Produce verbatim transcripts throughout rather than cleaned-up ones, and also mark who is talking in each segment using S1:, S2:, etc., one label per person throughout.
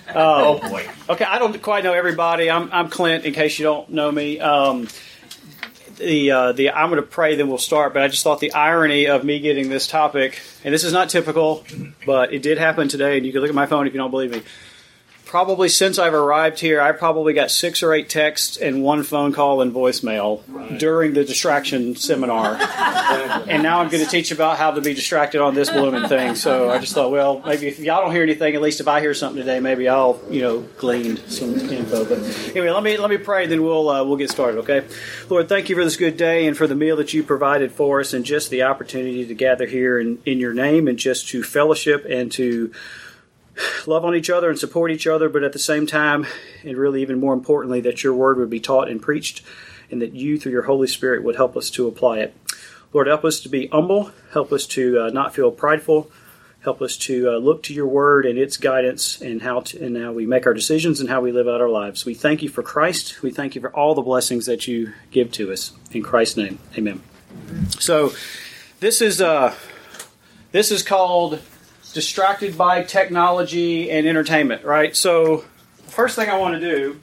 S1: oh boy. Okay, I don't quite know everybody. I'm I'm Clint. In case you don't know me, um, the uh, the I'm going to pray, then we'll start. But I just thought the irony of me getting this topic, and this is not typical, but it did happen today. And you can look at my phone if you don't believe me. Probably since I've arrived here, I probably got six or eight texts and one phone call and voicemail right. during the distraction seminar. And now I'm going to teach about how to be distracted on this blooming thing. So I just thought, well, maybe if y'all don't hear anything, at least if I hear something today, maybe I'll, you know, glean some info. But anyway, let me let me pray, then we'll uh, we'll get started. Okay, Lord, thank you for this good day and for the meal that you provided for us, and just the opportunity to gather here in, in your name and just to fellowship and to love on each other and support each other, but at the same time, and really even more importantly, that your word would be taught and preached, and that you, through your Holy Spirit, would help us to apply it. Lord, help us to be humble. Help us to uh, not feel prideful. Help us to uh, look to your word and its guidance, and how to, and how we make our decisions and how we live out our lives. We thank you for Christ. We thank you for all the blessings that you give to us. In Christ's name, amen. So this is uh, this is called distracted by technology and entertainment, right? So the first thing I want to do,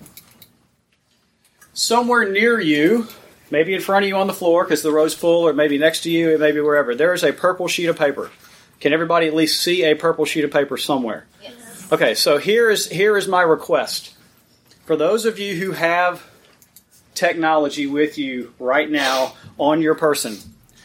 S1: somewhere near you, maybe in front of you on the floor because the row's full, or maybe next to you, and maybe wherever, there is a purple sheet of paper. Can everybody at least see a purple sheet of paper somewhere? Yes. Okay, so here is here is my request. For those of you who have technology with you right now on your person,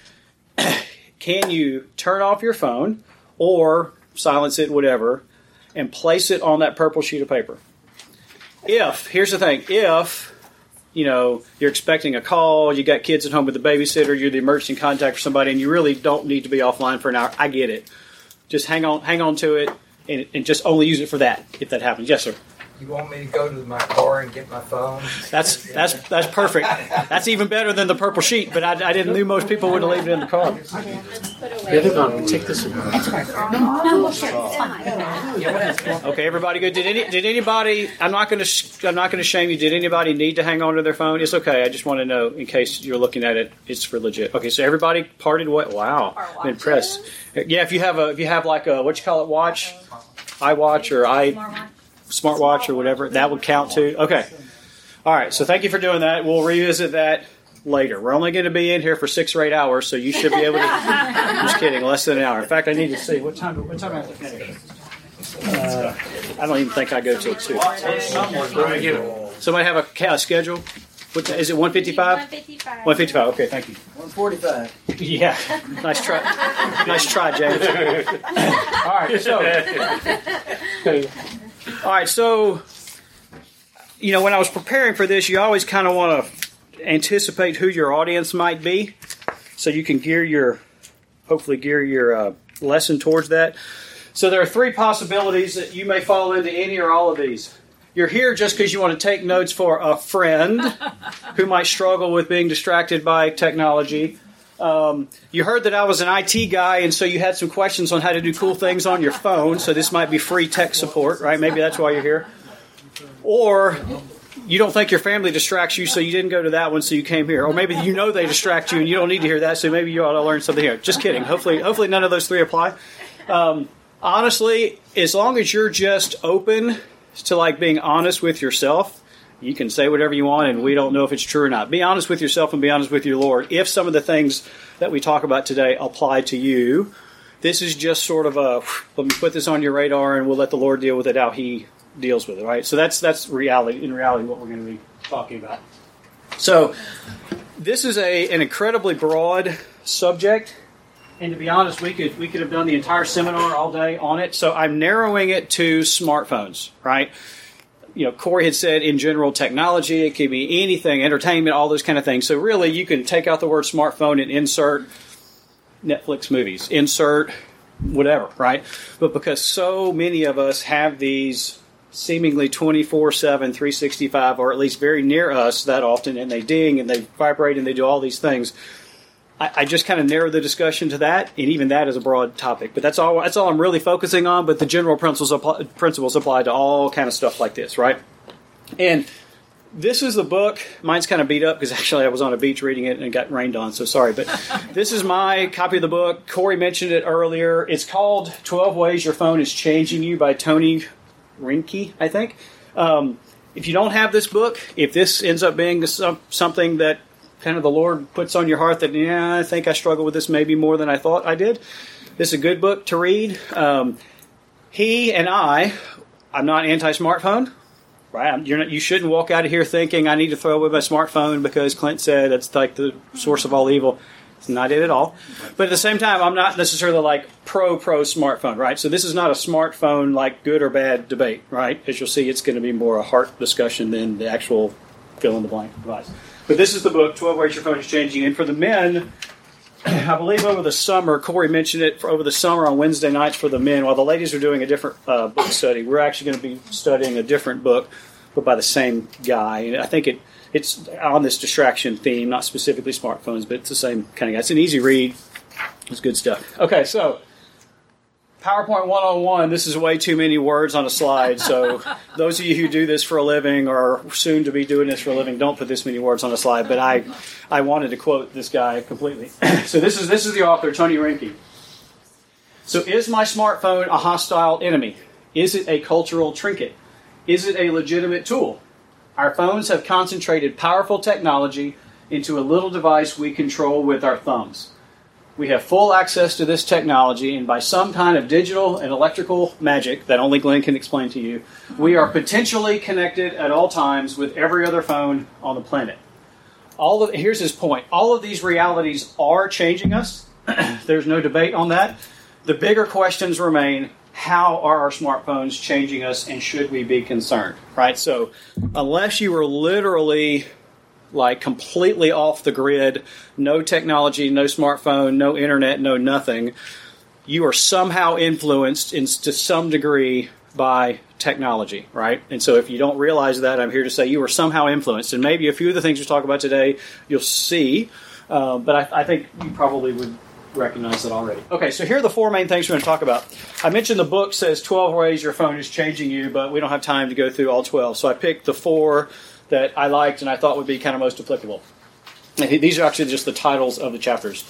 S1: can you turn off your phone or silence it, whatever, and place it on that purple sheet of paper? If, here's the thing, if, you know, you're expecting a call, you got kids at home with the babysitter, you're the emergency contact for somebody, and you really don't need to be offline for an hour, I get it. Just hang on hang on to it, and, and just only use it for that, if that happens. Yes, sir.
S2: You want me to go to my car and get my phone?
S1: That's that's that's perfect. That's even better than the purple sheet, but I, I didn't knew most people wouldn't leave it in the car. Take this. Okay, everybody good? Did any did anybody? I'm not going to I'm not going to shame you. Did anybody need to hang on to their phone? It's okay. I just want to know in case you're looking at it. It's for legit. Okay, so everybody parted what? Wow, I'm impressed. Yeah, if you have a if you have like a what you call it watch, iWatch or i. smartwatch or whatever, that would count too. Okay. All right. So thank you for doing that. We'll revisit that later. We're only going to be in here for six or eight hours, so you should be able to. I'm just kidding. Less than an hour. In fact, I need to see what time. What time am I looking at here? Uh, I don't even think I go till two. Somebody have a, a schedule? What, is it one fifty-five? one fifty-five. one fifty-five. Okay. Thank you.
S3: one forty-five.
S1: Yeah. Nice try. Nice try, James. All right. So. All right, so, you know, when I was preparing for this, you always kind of want to anticipate who your audience might be, so you can gear your, hopefully gear your uh, lesson towards that. So there are three possibilities that you may fall into any or all of these. You're here just because you want to take notes for a friend who might struggle with being distracted by technology. Um, you heard that I was an I T guy, and so you had some questions on how to do cool things on your phone, so this might be free tech support, right? Maybe that's why you're here. Or you don't think your family distracts you, so you didn't go to that one, so you came here. Or maybe you know they distract you, and you don't need to hear that, so maybe you ought to learn something here. Just kidding. Hopefully, hopefully none of those three apply. Um, honestly, as long as you're just open to like being honest with yourself, you can say whatever you want, and we don't know if it's true or not. Be honest with yourself and be honest with your Lord. If some of the things that we talk about today apply to you, this is just sort of a, let me put this on your radar, and we'll let the Lord deal with it how He deals with it, right? So that's that's reality. In reality, what we're going to be talking about. So this is a an incredibly broad subject, and to be honest, we could we could have done the entire seminar all day on it. So I'm narrowing it to smartphones, right? You know, Corey had said in general technology, it could be anything, entertainment, all those kind of things. So really, you can take out the word smartphone and insert Netflix movies, insert whatever, right? But because so many of us have these seemingly twenty-four seven, three sixty-five, or at least very near us that often, and they ding and they vibrate and they do all these things, I, I just kind of narrow the discussion to that, and even that is a broad topic. But that's all That's all I'm really focusing on, but the general principles apply, principles apply to all kind of stuff like this, right? And this is the book. Mine's kind of beat up because actually I was on a beach reading it and it got rained on, so sorry. But this is my copy of the book. Corey mentioned it earlier. It's called twelve Ways Your Phone is Changing You by Tony Rinke, I think. Um, if you don't have this book, if this ends up being some, something that kind of the Lord puts on your heart that, yeah, I think I struggle with this maybe more than I thought I did, this is a good book to read. Um, he and I, I'm not anti-smartphone. Right, You're not, you shouldn't walk out of here thinking I need to throw away my smartphone because Clint said it's like the source of all evil. It's not it at all. But at the same time, I'm not necessarily like pro pro smartphone, right? So this is not a smartphone like good or bad debate, right? As you'll see, it's going to be more a heart discussion than the actual fill in the blank device. But this is the book, twelve Ways Your Phone is Changing. And for the men, I believe over the summer, Corey mentioned it, for over the summer on Wednesday nights for the men, while the ladies are doing a different uh, book study, we're actually going to be studying a different book, but by the same guy. And I think it it's on this distraction theme, not specifically smartphones, but it's the same kind of guy. It's an easy read. It's good stuff. Okay, so PowerPoint one oh one, this is way too many words on a slide, so those of you who do this for a living or soon to be doing this for a living, don't put this many words on a slide, but I I wanted to quote this guy completely. So this is this is the author, Tony Rinke. So is my smartphone a hostile enemy? Is it a cultural trinket? Is it a legitimate tool? Our phones have concentrated powerful technology into a little device we control with our thumbs. We have full access to this technology, and by some kind of digital and electrical magic that only Glenn can explain to you, we are potentially connected at all times with every other phone on the planet. All of, here's his point. All of these realities are changing us. There's no debate on that. The bigger questions remain, how are our smartphones changing us, and should we be concerned? Right? So unless you were literally like completely off the grid, no technology, no smartphone, no internet, no nothing, you are somehow influenced in, to some degree by technology, right? And so if you don't realize that, I'm here to say you are somehow influenced. And maybe a few of the things we talk about today you'll see, uh, but I, I think you probably would recognize that already. Okay, so here are the four main things we're going to talk about. I mentioned the book says twelve ways your phone is changing you, but we don't have time to go through all twelve. So I picked the four that I liked and I thought would be kind of most applicable. And these are actually just the titles of the chapters.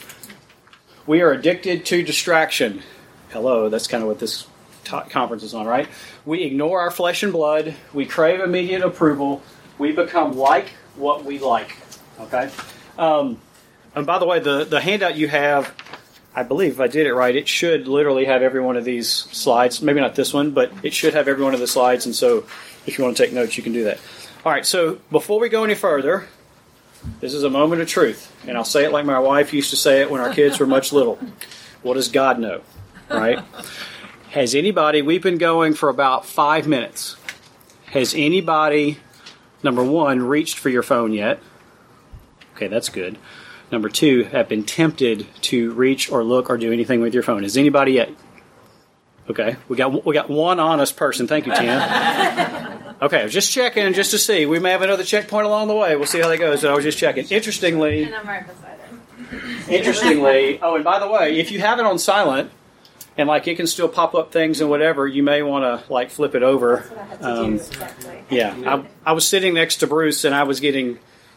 S1: We are addicted to distraction. Hello, that's kind of what this t- conference is on, right? We ignore our flesh and blood. We crave immediate approval. We become like what we like. Okay? Um, and by the way, the, the handout you have, I believe if I did it right, it should literally have every one of these slides. Maybe not this one, but it should have every one of the slides. And so if you want to take notes, you can do that. All right, so before we go any further, this is a moment of truth. And I'll say it like my wife used to say it when our kids were much little. What does God know? Right? Has anybody, we've been going for about five minutes. Has anybody, number one, reached for your phone yet? Okay, that's good. Number two, have been tempted to reach or look or do anything with your phone. Has anybody yet? Okay, we got we got one honest person. Thank you, Tina. Okay, I was just checking just to see. We may have another checkpoint along the way. We'll see how that goes. But I was just checking. Interestingly,
S3: and I'm right beside him.
S1: Interestingly, oh, and by the way, if you have it on silent and like it can still pop up things and whatever, you may want to like flip it over.
S3: That's what I had to
S1: Um,
S3: do. Exactly.
S1: yeah, I, I was sitting next to Bruce and I was getting.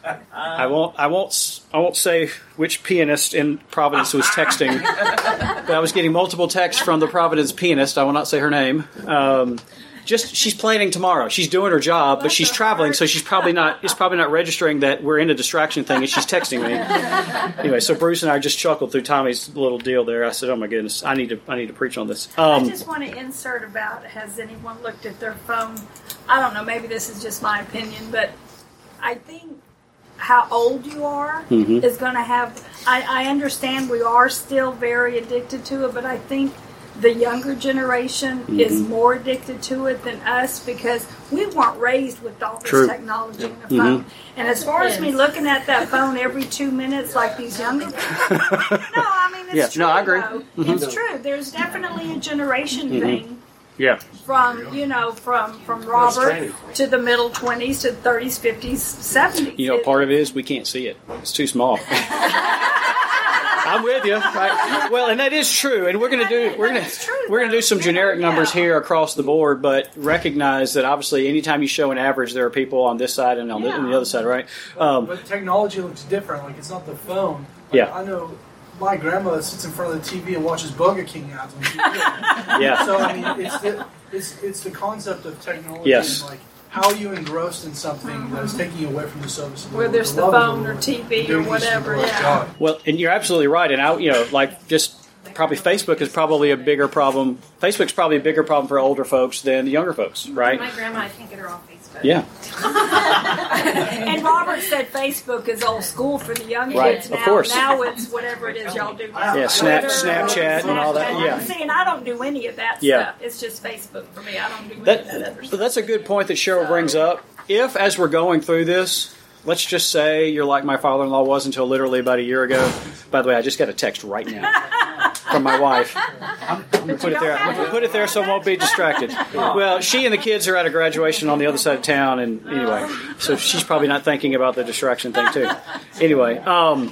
S1: I won't. I won't. I won't say which pianist in Providence was texting, but I was getting multiple texts from the Providence pianist. I will not say her name. Um, just she's planning tomorrow. She's doing her job, but she's traveling, so she's probably not. It's probably not registering that we're in a distraction thing, and she's texting me. Anyway, so Bruce and I just chuckled through Tommy's little deal there. I said, "Oh my goodness, I need to. I need to preach on this." Um,
S4: I just want to insert about, has anyone looked at their phone? I don't know, maybe this is just my opinion, but I think how old you are
S1: Mhm.
S4: is going to have, I, I understand we are still very addicted to it, but I think the younger generation
S1: Mhm.
S4: is more addicted to it than us because we weren't raised with all this
S1: True.
S4: technology in the
S1: Mhm.
S4: phone. And as far as me
S3: Yes.
S4: looking at that phone every two minutes like these younger people, no, I mean, it's
S1: Yeah,
S4: true.
S1: no, I agree.
S4: though.
S1: Mhm.
S4: It's true. There's definitely a generation
S1: Mhm.
S4: thing.
S1: yeah.
S4: From, you know, from, from Robert
S5: training.
S4: to the middle twenties to thirties, fifties, seventies.
S1: You know,
S4: It-
S1: part of it is we can't see it. It's too small. I'm with you. Right? Well, and that is true. And we're going to do we're going
S4: It's true,
S1: to we're going to do some
S4: though.
S1: generic
S4: Yeah.
S1: numbers here across the board, but recognize that obviously anytime you show an average, there are people on this side and on, the, on the other side, right? Um,
S5: But technology looks different. Like, it's not the phone. Like,
S1: Yeah.
S5: I know my grandmother sits in front of the T V and watches Burger King ads on T V.
S1: yeah.
S5: So, I mean, it's the, It's it's the concept of technology
S1: Yes.
S5: and like how you engrossed in something that is taking you away from the service of the
S4: Whether
S5: Lord,
S4: it's
S5: the
S4: the
S5: love of
S4: phone
S5: the
S4: or
S5: Lord,
S4: T V
S5: and
S4: or
S5: doing these
S4: whatever,
S5: things for
S4: yeah.
S5: God.
S1: Well, and you're absolutely right. And I, you know, like just probably Facebook is probably a bigger problem. Facebook's probably a bigger problem for older folks than the younger folks, right?
S3: My grandma, I can't get her off Facebook.
S1: Yeah.
S4: And Robert said Facebook is old school for the young
S1: Right,
S4: kids
S1: of
S4: now.
S1: course.
S4: Now it's whatever it is y'all do.
S1: Yeah, Snap-
S4: Twitter,
S1: Snapchat and all that, yeah.
S4: See, and I don't do any of that
S1: Yeah.
S4: stuff. It's just Facebook for me. I don't do any
S1: That,
S4: of that other
S1: but
S4: stuff.
S1: that's a good point that Cheryl brings up. If, as we're going through this, let's just say you're like my father-in-law was until literally about a year ago. By the way, I just got a text right now from my wife. I'm going to put it there. I'm going to put it there so I won't be distracted. Well, she and the kids are at a graduation on the other side of town, and anyway, so she's probably not thinking about the distraction thing too. Anyway, um,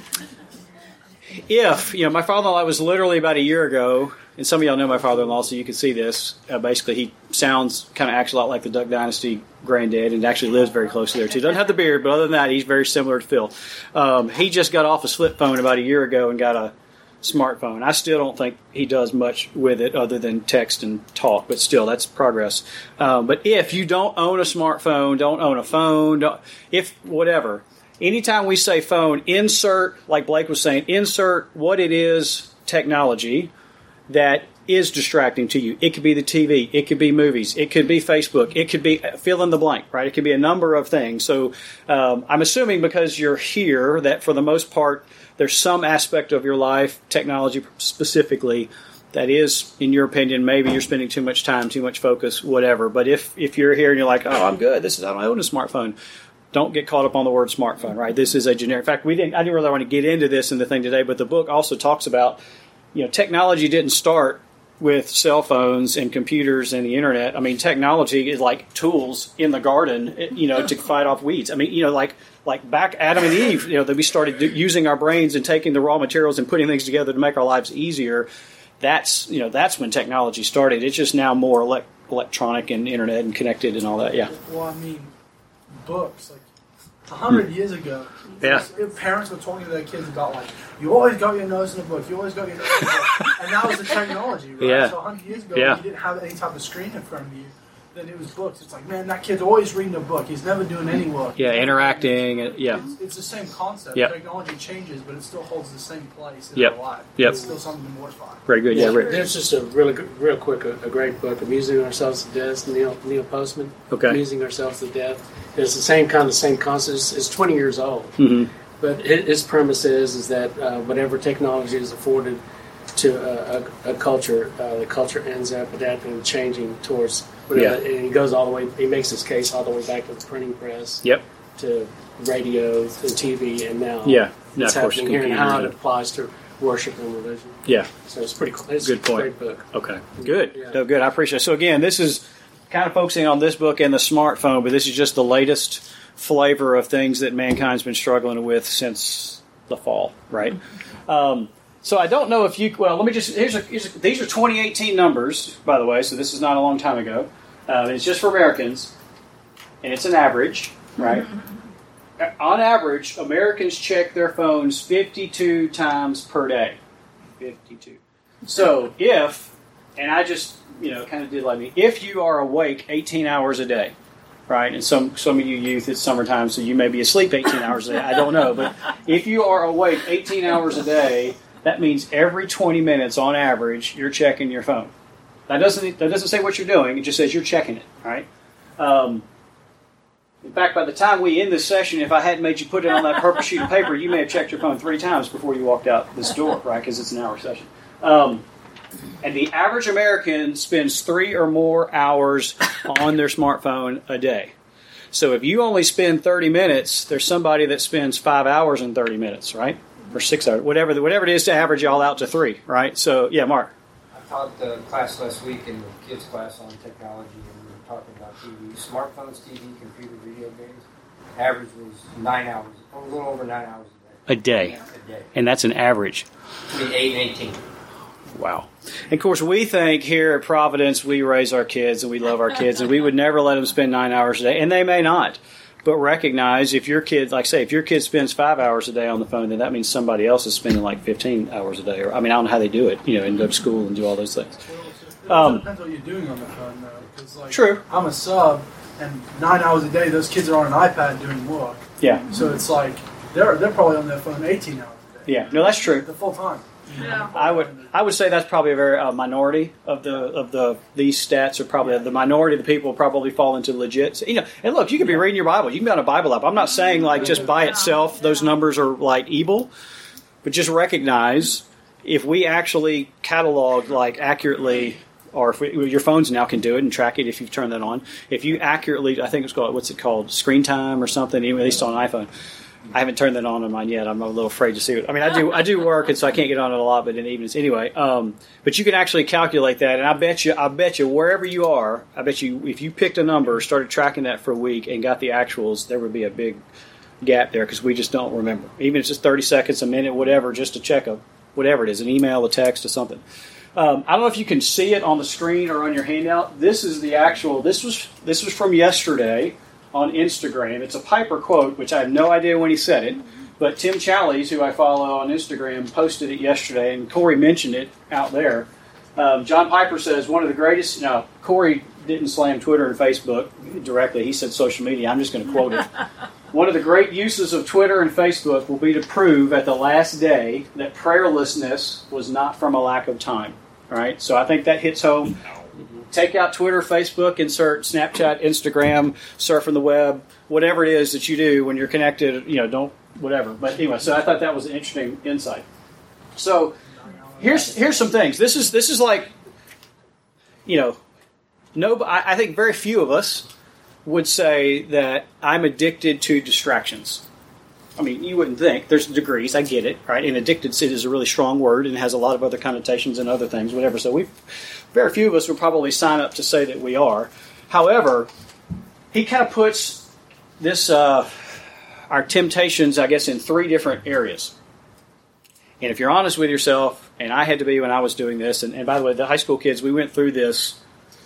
S1: if you know, my father-in-law was literally about a year ago. And some of y'all know my father-in-law, so you can see this. Uh, basically, he sounds, kind of acts a lot like the Duck Dynasty granddad, and actually lives very close to there, too. Doesn't have the beard, but other than that, he's very similar to Phil. Um, he just got off his flip phone about a year ago and got a smartphone. I still don't think he does much with it other than text and talk, but still, that's progress. Um, but if you don't own a smartphone, don't own a phone, don't, if whatever, anytime we say phone, insert, like Blake was saying, insert what it is, technology, that is distracting to you. It could be the T V. It could be movies. It could be Facebook. It could be fill in the blank, right? It could be a number of things. So um, I'm assuming because you're here that for the most part there's some aspect of your life, technology specifically, that is, in your opinion, maybe you're spending too much time, too much focus, whatever. But if, if you're here and you're like, oh, I'm good. This is I don't own a smartphone. Don't get caught up on the word smartphone, right? This is a generic. In fact, we didn't. I didn't really want to get into this in the thing today, but the book also talks about, you know, technology didn't start with cell phones and computers and the internet. I mean, technology is like tools in the garden, you know, to fight off weeds. I mean, you know, like like back Adam and Eve, you know, that we started do, using our brains and taking the raw materials and putting things together to make our lives easier. That's, you know, that's when technology started. It's just now more elect, electronic and internet and connected and all that. Yeah.
S5: Well, I mean, books like a hundred years ago.
S1: Yeah.
S5: was- Parents were talking to their kids about like, you always got your nose in a book. You always got your nose in a book, and that was the technology, right?
S1: Yeah.
S5: So a hundred years ago,
S1: Yeah.
S5: when you didn't have any type of screen in front of you, then it was books. It's like, man, that kid's always reading a book. He's never doing any work.
S1: Yeah, interacting. and- Yeah.
S5: It's, it's the same concept.
S1: Yep.
S5: Technology changes, but it still holds the same place in
S1: Yep.
S5: our life.
S1: Yep.
S5: It's still something to mortify.
S1: Very good. Yeah, Rick.
S6: There's just a really good, real quick, a, a great book, Amusing Ourselves to Death, Neil, Neil Postman.
S1: Okay.
S6: Amusing Ourselves to Death. It's the same kind of same concept. It's, it's twenty years old.
S1: Mm-hmm.
S6: But it, its premise is, is that uh, whatever technology is afforded to a, a, a culture, uh, the culture ends up adapting and changing towards whatever.
S1: Yeah.
S6: And he goes all the way, he makes his case all the way back to the printing press,
S1: Yep.
S6: to radio, to T V, and now
S1: Yeah. Yeah,
S6: it's
S1: of course,
S6: happening here and how it
S1: computers.
S6: applies to worship and religion.
S1: Yeah.
S6: So it's pretty cool. It's
S1: Good
S6: a
S1: point.
S6: great book.
S1: Okay. Good.
S6: Yeah.
S1: No, good. I appreciate it. So again, this is kind of focusing on this book and the smartphone, but this is just the latest flavor of things that mankind's been struggling with since the fall, right? Um, so I don't know if you. Well, let me just. Here's, a, here's a, these are twenty eighteen numbers, by the way. So this is not a long time ago. Uh, it's just for Americans, and it's an average, right? On average, Americans check their phones fifty-two times per day. fifty-two. So if, and I just, you know, kind of did like me, if you are awake eighteen hours a day, right, and some, some of you youth, it's summertime, so you may be asleep eighteen hours a day, I don't know, but if you are awake eighteen hours a day, that means every twenty minutes on average, you're checking your phone. That doesn't, that doesn't say what you're doing, it just says you're checking it, right? Um, in fact, by the time we end this session, if I hadn't made you put it on that purple sheet of paper, you may have checked your phone three times before you walked out this door, right? Because it's an hour session. Um, and the average American spends three or more hours on their smartphone a day. So if you only spend thirty minutes, there's somebody that spends five hours and thirty minutes, right? Or six hours, whatever, the, whatever it is to average y'all out to three, right? So, yeah, Mark.
S2: I taught the class last week in the kids' class on technology, and we were talking about T V, smartphones, T V, computer, video games. Average was nine hours, a little over nine hours
S1: A day.
S2: a day.
S1: And that's an average.
S2: Between eight and eighteen.
S1: Wow. And of course, we think here at Providence, we raise our kids and we love our kids, and we would never let them spend nine hours a day, and they may not. But recognize if your kid, like say, if your kid spends five hours a day on the phone, then that means somebody else is spending like fifteen hours a day. Or I mean, I don't know how they do it, you know, and go to school and do all those things.
S5: It
S1: Um,
S5: depends what you're doing on the phone, though. 'Cause, like,
S1: True.
S5: I'm a sub, and nine hours a day, those kids are on an iPad doing work.
S1: Yeah.
S5: So it's like they're they're probably on their phone eighteen hours a day.
S1: Yeah. No, that's true.
S5: The full time.
S4: Yeah.
S1: I would I would say that's probably a very uh, minority of the of the these stats are probably the minority of the people probably fall into legit. You know, and look, you could be reading your Bible. You can be on a Bible app. I'm not saying like just by itself those numbers are like evil, but just recognize if we actually catalog like accurately, or if we, your phones now can do it and track it if you've turned that on. If you accurately, I think it's called what's it called, screen time or something, at least on an iPhone. I haven't turned that on on mine yet. I'm a little afraid to see it. I mean, I do I do work, and so I can't get on it a lot, but in the evenings anyway. Um, but you can actually calculate that, and I bet you, I bet you, wherever you are, I bet you, if you picked a number, started tracking that for a week, and got the actuals, there would be a big gap there because we just don't remember. Even if it's just thirty seconds, a minute, whatever, just to check a whatever it is, an email, a text, or something. Um, I don't know if you can see it on the screen or on your handout. This is the actual. This was this was from yesterday. On Instagram. It's a Piper quote, which I have no idea when he said it, but Tim Challies, who I follow on Instagram, posted it yesterday, and Corey mentioned it out there. Um, John Piper says, one of the greatest, no, Corey didn't slam Twitter and Facebook directly, he said social media, I'm just going to quote it. One of the great uses of Twitter and Facebook will be to prove at the last day that prayerlessness was not from a lack of time. All right, so I think that hits home. Take out Twitter, Facebook, insert Snapchat, Instagram, surfing the web, whatever it is that you do when you're connected, you know, don't, whatever. But anyway, so I thought that was an interesting insight. So here's here's some things. This is this is like, you know, no, I, I think very few of us would say that I'm addicted to distractions. I mean, you wouldn't think. There's degrees, I get it, right? And addicted is a really strong word and has a lot of other connotations and other things, whatever. So we, very few of us would probably sign up to say that we are. However, he kind of puts this, uh, our temptations, I guess, in three different areas. And if you're honest with yourself, and I had to be when I was doing this, and, and by the way, the high school kids, we went through this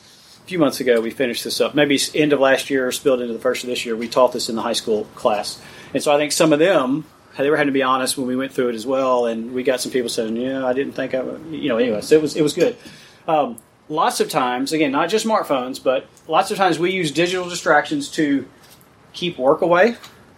S1: a few months ago. We finished this up. Maybe end of last year, spilled into the first of this year. We taught this in the high school class. And so I think some of them, they were having to be honest when we went through it as well, and we got some people saying, yeah, I didn't think I would, you know, anyway, so it was, it was good. Um, lots of times, again, not just smartphones, but lots of times we use digital distractions to keep work away,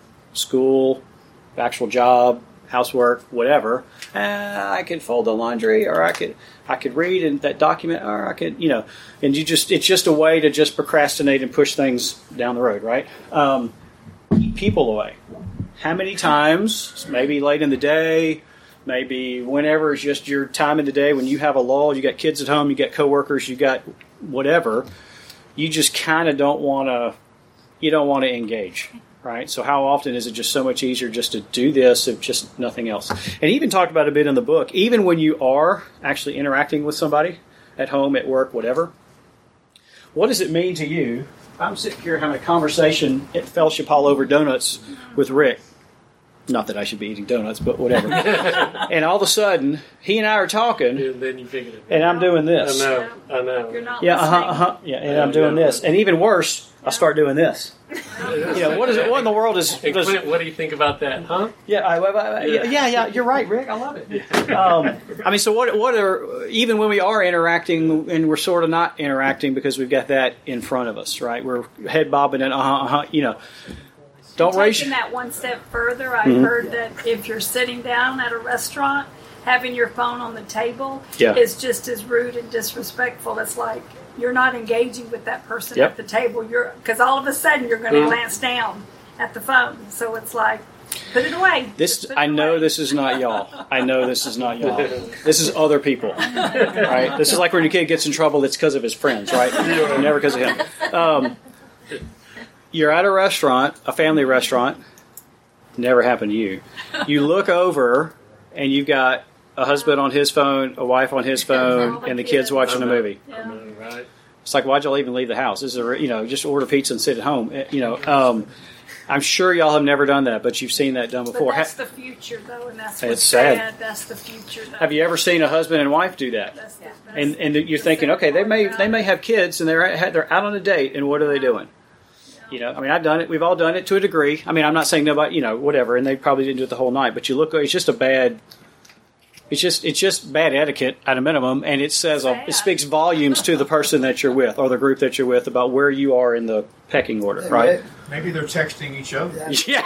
S1: school, actual job, housework, whatever. Uh, I could fold the laundry, or I could I could read in that document, or I could, you know, and you just it's just a way to just procrastinate and push things down the road, right? Um, keep people away. How many times, maybe late in the day, maybe whenever it's just your time in the day when you have a lull, you got kids at home, you got coworkers, you got whatever, you just kind of don't want to, you don't want to engage, right? So how often is it just so much easier just to do this if just nothing else? And he even talked about it a bit in the book, even when you are actually interacting with somebody at home, at work, whatever, what does it mean to you? I'm sitting here having a conversation at Fellowship Hall over donuts with Rick. Not that I should be eating donuts, but whatever. And all of a sudden, he and I are talking,
S6: And then you figure it
S1: and I'm doing
S6: I
S1: this.
S6: know, I know.
S4: You're not
S1: Yeah, uh-huh,
S4: listening.
S1: uh-huh. Yeah, and I'm doing this. And even worse, I start doing this. You know, what is it? What in the world is...
S6: Hey,
S1: does-
S6: Clint, what do you think about that, huh?
S1: yeah, I, I, I, yeah, yeah, yeah, you're right, Rick. I love it. Um, I mean, so what? What are even when we are interacting and we're sort of not interacting because we've got that in front of us, right? We're head bobbing and uh huh, uh huh. You know, don't raise.
S4: Taking that one step further, I
S1: Mhm.
S4: heard that if you're sitting down at a restaurant, having your phone on the table
S1: Yeah.
S4: is just as rude and disrespectful. It's like you're not engaging with that person
S1: Yep.
S4: at the table. You're because all of a sudden you're going to glance down at the phone. So it's like, put it away.
S1: This
S4: Just put
S1: I
S4: it
S1: know
S4: away.
S1: this is not y'all. I know this is not y'all. This is other people, right? This is like when your kid gets in trouble. It's because of his friends, right? Never because of him. Um, you're at a restaurant, a family restaurant. Never happened to you. You look over and you've got a husband on his phone, a wife on his phone, and the kids watching a movie.
S4: Yeah.
S6: Right.
S1: It's like, why'd y'all even leave the house? This is a, you know, just order pizza and sit at home. Eh, You know, um, I'm sure y'all have never done that, but you've seen that done
S4: But
S1: before.
S4: that's
S1: Ha-
S4: the future, though, and that's
S1: It's
S4: what's
S1: sad.
S4: That's the future, though.
S1: have you ever seen a husband and wife do that?
S4: That's the, that's
S1: And and you're thinking, okay, they may they may have kids and they're at- they're out on a date, and what are they doing? You know, I mean, I've done it. We've all done it to a degree. I mean, I'm not saying nobody, you know, whatever, and they probably didn't do it the whole night. But you look, it's just a bad. It's just it's just bad etiquette at a minimum, and it says a, it speaks volumes to the person that you're with or the group that you're with about where you are in the pecking order, right?
S7: Maybe they're texting each other.
S1: Yeah,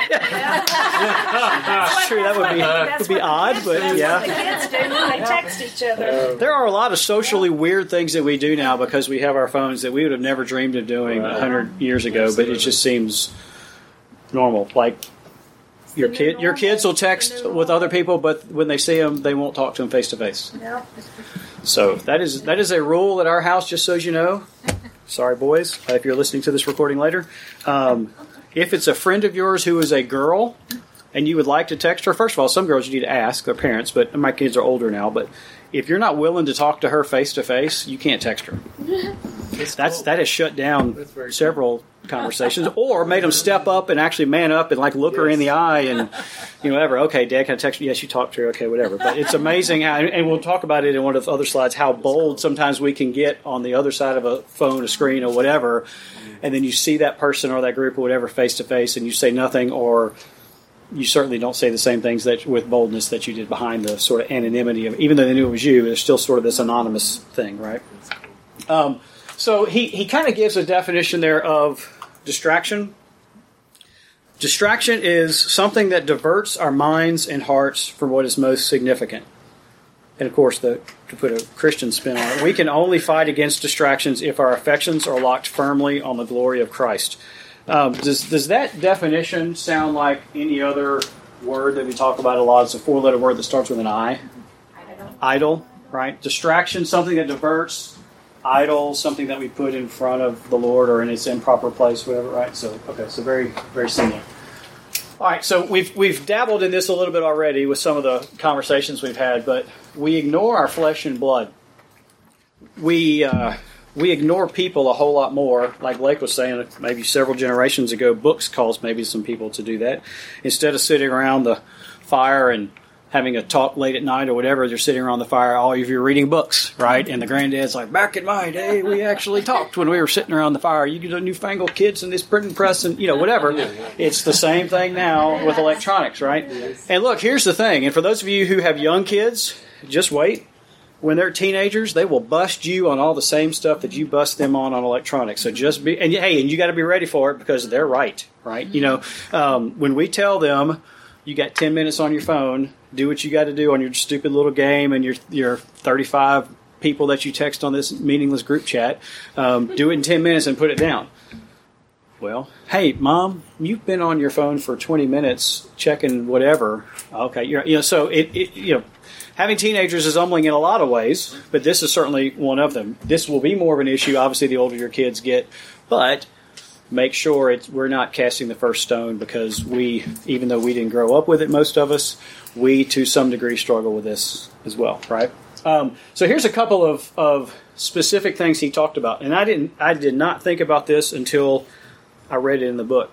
S1: that's true. That would be
S4: That's
S1: would be
S4: what the
S1: odd,
S4: kids-
S1: but
S4: that's
S1: yeah.
S4: what the kids do when they text each other.
S1: There are a lot of socially weird things that we do now because we have our phones that we would have never dreamed of doing a hundred years ago, but it just seems normal. Like your
S4: the
S1: kid,
S4: new
S1: your
S4: normal.
S1: kids will
S4: The
S1: text
S4: new
S1: with
S4: normal.
S1: other people, but when they see them, they won't talk to them face to face.
S4: Yep.
S1: So that is that is a rule at our house, just so as you know. Sorry, boys, if you're listening to this recording later. Um, if it's a friend of yours who is a girl and you would like to text her, first of all, some girls you need to ask their parents, but my kids are older now. But if you're not willing to talk to her face to face, you can't text her. That's that has shut down
S6: That's very
S1: several conversations, or made them step up and actually man up and like look her in the eye and you know whatever. Okay, Dad, can I text you? Yes, you talked to her. Okay, whatever. But it's amazing how, and we'll talk about it in one of the other slides, how bold sometimes we can get on the other side of a phone, a screen, or whatever, and then you see that person or that group or whatever face to face, and you say nothing, or you certainly don't say the same things that with boldness that you did behind the sort of anonymity of, even though they knew it was you, there's still sort of this anonymous thing, right? Um, so he, he kind of gives a definition there of distraction. Distraction is something that diverts our minds and hearts from what is most significant. And of course, the, to put a Christian spin on it, we can only fight against distractions if our affections are locked firmly on the glory of Christ. Um, does does that definition sound like any other word that we talk about a lot? It's a four-letter word that starts with an I.
S3: Idle.
S1: Idle, right? Distraction, something that diverts. Idol, something that we put in front of the Lord or in its improper place, whatever, right? So, okay, so very, very similar. All right, so we've we've dabbled in this a little bit already with some of the conversations we've had, but we ignore our flesh and blood. We uh, we ignore people a whole lot more. Like Blake was saying, maybe several generations ago, books caused maybe some people to do that. Instead of sitting around the fire and having a talk late at night or whatever, they're sitting around the fire, all of you are reading books, right? And the granddad's like, back in my day, we actually talked when we were sitting around the fire. You get a newfangled kids in this printing press and, you know, whatever. It's the same thing now with electronics, right? And look, here's the thing. And for those of you who have young kids, just wait. When they're teenagers, they will bust you on all the same stuff that you bust them on on electronics. So just be, and hey, and you got to be ready for it because they're right, right? You know, um, when we tell them, you got ten minutes on your phone, do what you got to do on your stupid little game and your your thirty-five people that you text on this meaningless group chat, um, do it in ten minutes and put it down. Well, hey, Mom, you've been on your phone for twenty minutes checking whatever. Okay, you're, you know, so it, it you know, having teenagers is humbling in a lot of ways, but this is certainly one of them. This will be more of an issue, obviously, the older your kids get, but make sure it's, we're not casting the first stone because we, even though we didn't grow up with it, most of us, we to some degree struggle with this as well, right? Um, so here's a couple of, of specific things he talked about, and I didn't, I did not think about this until I read it in the book.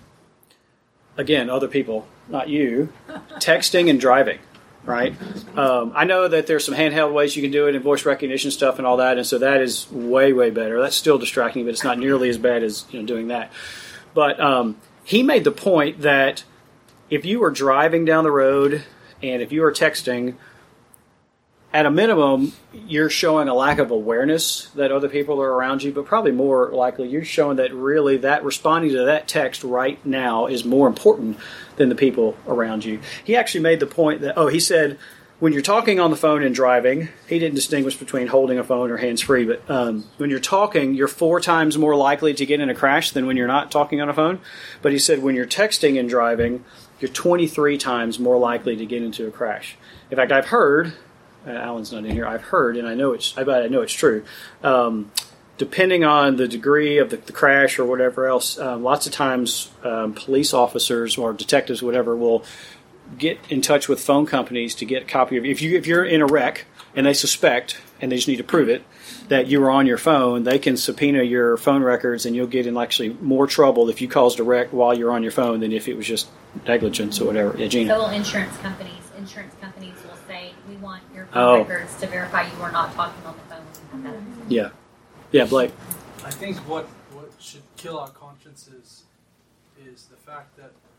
S1: Again, other people, not you, texting and driving. Right, um, I know that there's some handheld ways you can do it and voice recognition stuff and all that, and so that is way, way better. That's still distracting, but it's not nearly as bad as you know doing that. But um, he made the point that if you are driving down the road and if you are texting, at a minimum, you're showing a lack of awareness that other people are around you, but probably more likely you're showing that really that responding to that text right now is more important than the people around you. He actually made the point that, oh, he said, when you're talking on the phone and driving, he didn't distinguish between holding a phone or hands-free, but um, when you're talking, you're four times more likely to get in a crash than when you're not talking on a phone. But he said when you're texting and driving, you're twenty-three times more likely to get into a crash. In fact, I've heard... Uh, Alan's not in here. I've heard, and I know it's. I bet I know it's true. Um, depending on the degree of the, the crash or whatever else, um, lots of times um, police officers or detectives, whatever, will get in touch with phone companies to get a copy of. If you if you're in a wreck and they suspect and they just need to prove it that you were on your phone, they can subpoena your phone records, and you'll get in actually more trouble if you caused a wreck while you're on your phone than if it was just negligence or whatever. Yeah, Gina.
S8: So will insurance companies. Insurance companies will say, we want your phone
S1: Oh.
S8: records to verify you were not talking on the phone.
S1: Yeah, yeah, Blake.
S5: I think what, what should kill our consciences is the fact that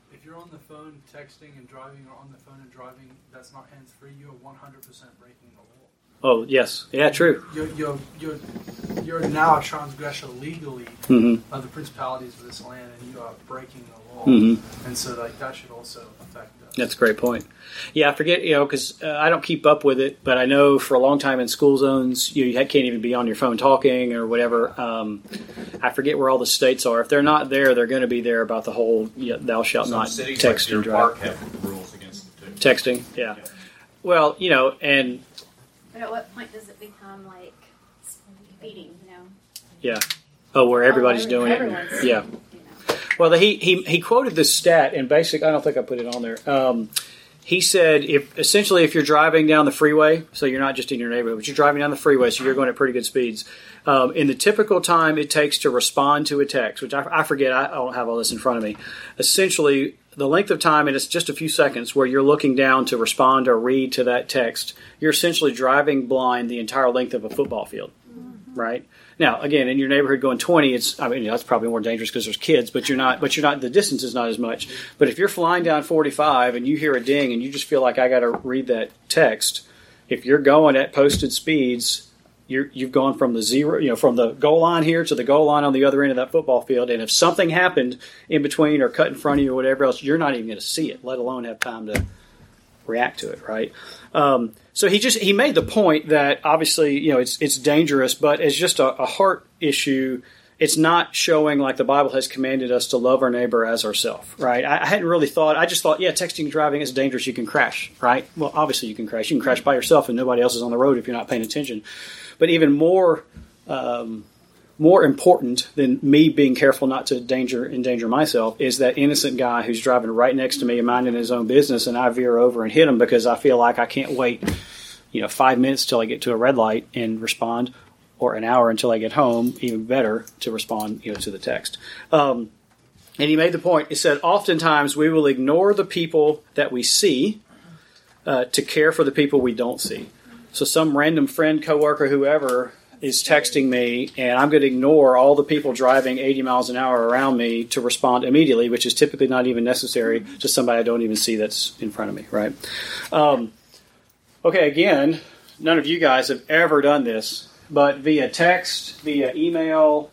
S5: If you're on the phone texting and driving, or on the phone and driving, that's not hands free. You're one hundred percent breaking the law.
S1: Oh yes, yeah, true.
S5: You're you're you're, you're now a transgressor legally
S1: mm-hmm.
S5: of the principalities of this land, and you are breaking the law.
S1: Mm-hmm.
S5: And so, like, that should also affect us.
S1: That's a great point. Yeah, I forget, you know, because uh, I don't keep up with it, but I know for a long time in school zones, you, you can't even be on your phone talking or whatever. Um, I forget where all the states are. If they're not there, they're going to be there about the whole you know, thou shalt
S9: Some
S1: not
S9: cities
S1: text
S9: like
S1: and
S9: Deer
S1: drive.
S9: Park have rules against it too.
S1: Texting, yeah.
S9: Yeah.
S1: Well, you know, and
S3: But at what point does it become like speeding, you know?
S1: yeah. Oh, where everybody's
S3: Oh,
S1: doing
S3: everyone's,
S1: it. Yeah.
S3: You know.
S1: Well, the, he, he he quoted this stat, and basic. I don't think I put it on there. Um, he said, if essentially, if you're driving down the freeway, so you're not just in your neighborhood, but you're driving down the freeway, so you're going at pretty good speeds. Um, in the typical time it takes to respond to a text, which I, I forget, I don't have all this in front of me. Essentially, the length of time, and it's just a few seconds, where you're looking down to respond or read to that text, you're essentially driving blind the entire length of a football field, right? Now, again, in your neighborhood going twenty, it's I mean that's probably more dangerous because there's kids, but you're not. But you're not. The distance is not as much. But if you're flying down forty-five and you hear a ding and you just feel like I got to read that text, if you're going at posted speeds, you're, you've gone from the zero, you know, from the goal line here to the goal line on the other end of that football field. And if something happened in between or cut in front of you or whatever else, you're not even going to see it, let alone have time to react to it, right? Um, so he just he made the point that obviously you know it's it's dangerous, but as just a, a heart issue, it's not showing like the Bible has commanded us to love our neighbor as ourselves, right? I, I hadn't really thought. I just thought, yeah, texting and driving is dangerous. You can crash, right? Well, obviously you can crash. You can crash by yourself, and nobody else is on the road if you're not paying attention. But even more um, more important than me being careful not to danger endanger myself is that innocent guy who's driving right next to me and minding his own business, and I veer over and hit him because I feel like I can't wait, you know, five minutes till I get to a red light and respond, or an hour until I get home, even better to respond, you know, to the text. Um, and he made the point. He said, oftentimes we will ignore the people that we see uh, to care for the people we don't see. So some random friend, coworker, whoever is texting me, and I'm going to ignore all the people driving eighty miles an hour around me to respond immediately, which is typically not even necessary to somebody I don't even see that's in front of me, right? Um, okay, again, none of you guys have ever done this, but via text, via email,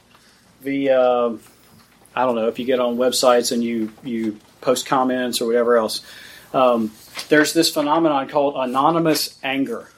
S1: via, I don't know, if you get on websites and you, you post comments or whatever else, um, there's this phenomenon called anonymous anger.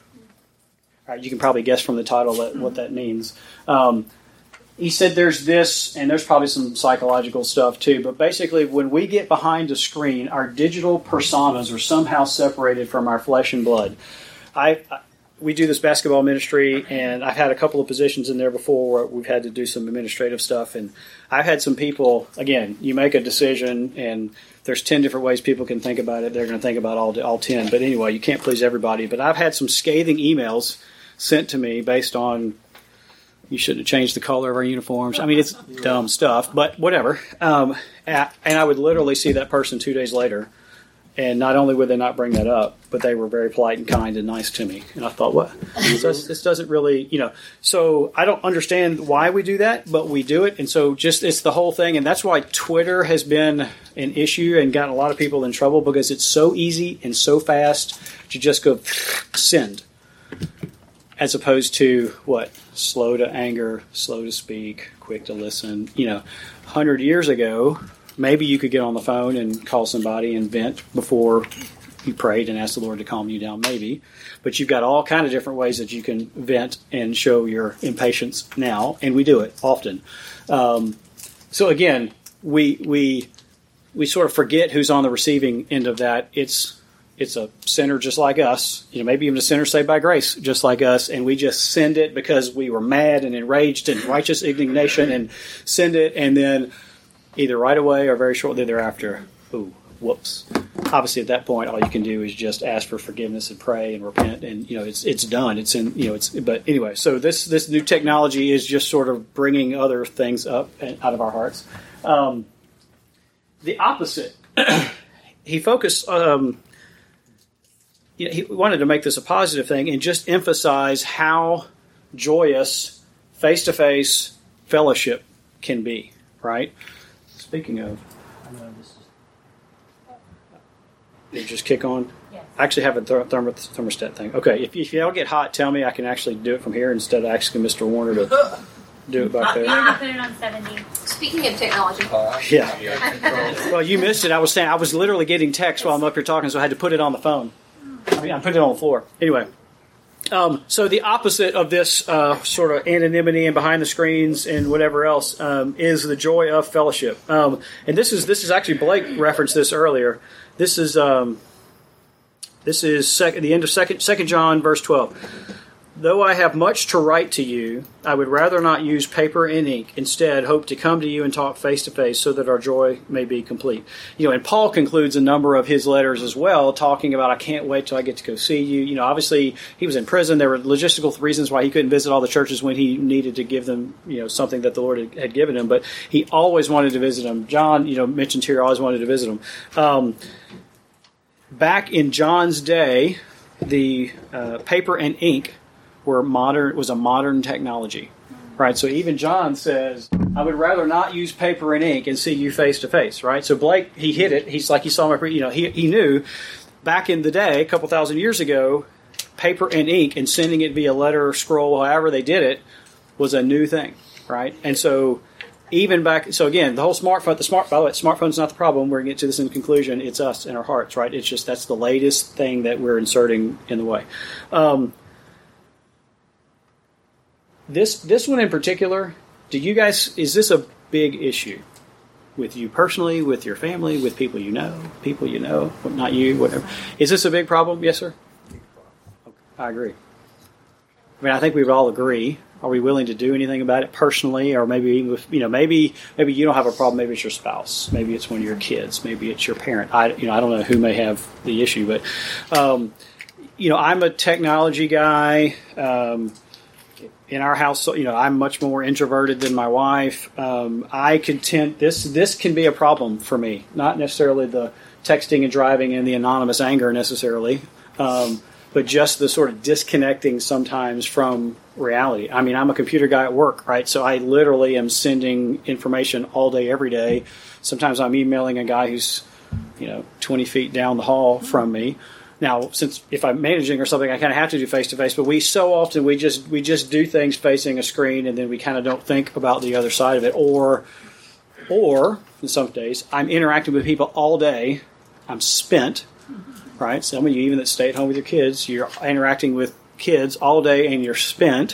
S1: You can probably guess from the title that, what that means. Um, he said there's this, and there's probably some psychological stuff too, but basically when we get behind a screen, our digital personas are somehow separated from our flesh and blood. I, I we do this basketball ministry, and I've had a couple of positions in there before where we've had to do some administrative stuff, and I've had some people, again, you make a decision, and there's ten different ways people can think about it. They're going to think about all, all ten, but anyway, you can't please everybody. But I've had some scathing emails sent to me based on you shouldn't have changed the color of our uniforms. I mean, it's dumb stuff, but whatever. Um, and I would literally see that person two days later, and not only would they not bring that up, but they were very polite and kind and nice to me. And I thought, what? This, this doesn't really, you know. So I don't understand why we do that, but we do it. And so just it's the whole thing. And that's why Twitter has been an issue and gotten a lot of people in trouble, because it's so easy and so fast to just go send. As opposed to, what, slow to anger, slow to speak, quick to listen. You know, a hundred years ago, maybe you could get on the phone and call somebody and vent before you prayed and asked the Lord to calm you down, maybe. But you've got all kind of different ways that you can vent and show your impatience now, and we do it often. Um, so again, we we we sort of forget who's on the receiving end of that. It's It's a sinner just like us, you know, maybe even a sinner saved by grace just like us, and we just send it because we were mad and enraged and righteous indignation and send it, and then either right away or very shortly thereafter, ooh, whoops. Obviously, at that point, all you can do is just ask for forgiveness and pray and repent, and you know it's it's done. It's in you know it's. But anyway, so this this new technology is just sort of bringing other things up out of our hearts. Um, the opposite, he focused. Um, He wanted to make this a positive thing and just emphasize how joyous face-to-face fellowship can be, right? Speaking of, I know this is, It just kick on?
S8: Yes.
S1: I actually have a therm- therm- thermostat thing. Okay, if, if y'all get hot, tell me. I can actually do it from here instead of asking Mister Warner to do it back
S8: You
S1: there.
S8: can put it on seventy.
S3: Speaking of technology,
S1: Yeah. Well, you missed it. I was saying I was literally getting text while I'm up here talking, so I had to put it on the phone. I mean, I put it on the floor. Anyway. Um, so the opposite of this uh, sort of anonymity and behind the screens and whatever else um, is the joy of fellowship. Um, and this is this is actually Blake referenced this earlier. This is um, this is sec- the end of second Second John verse twelve. Though I have much to write to you, I would rather not use paper and ink. Instead, hope to come to you and talk face to face so that our joy may be complete. You know, and Paul concludes a number of his letters as well, talking about, I can't wait till I get to go see you. You know, obviously, he was in prison. There were logistical reasons why he couldn't visit all the churches when he needed to give them, you know, something that the Lord had, had given him. But he always wanted to visit them. John, you know, mentioned here, always wanted to visit them. Um, back in John's day, the uh, paper and ink were modern was a modern technology, right? So even John says, I would rather not use paper and ink and see you face to face, right? So Blake, he hit it. He's like, he saw my, you know, he he knew back in the day, a couple thousand years ago, paper and ink and sending it via letter, scroll, however they did it, was a new thing, right? And so even back, so again, the whole smartphone, the smart, by the way, smartphone's not the problem. We're going to get to this in conclusion. It's us and our hearts, right? It's just that's the latest thing that we're inserting in the way. Um, This this one in particular, do you guys, is this a big issue with you personally, with your family, with people you know, people you know, not you, whatever? Is this a big problem? Yes, sir? Okay, I agree. I mean, I think we would all agree. Are we willing to do anything about it personally, or maybe even with, you know, maybe maybe you don't have a problem. Maybe it's your spouse. Maybe it's one of your kids. Maybe it's your parent. I you know I don't know who may have the issue, but um, you know, I'm a technology guy. Um, In our house, you know, I'm much more introverted than my wife. Um, I contend this this can be a problem for me. Not necessarily the texting and driving and the anonymous anger necessarily, um, but just the sort of disconnecting sometimes from reality. I mean, I'm a computer guy at work, right? So I literally am sending information all day, every day. Sometimes I'm emailing a guy who's, you know, twenty feet down the hall from me. Now, since if I'm managing or something, I kind of have to do face to face. But we so often we just we just do things facing a screen, and then we kind of don't think about the other side of it. Or, or in some days, I'm interacting with people all day. I'm spent, right? Some of you, even that stay at home with your kids, you're interacting with kids all day, and you're spent.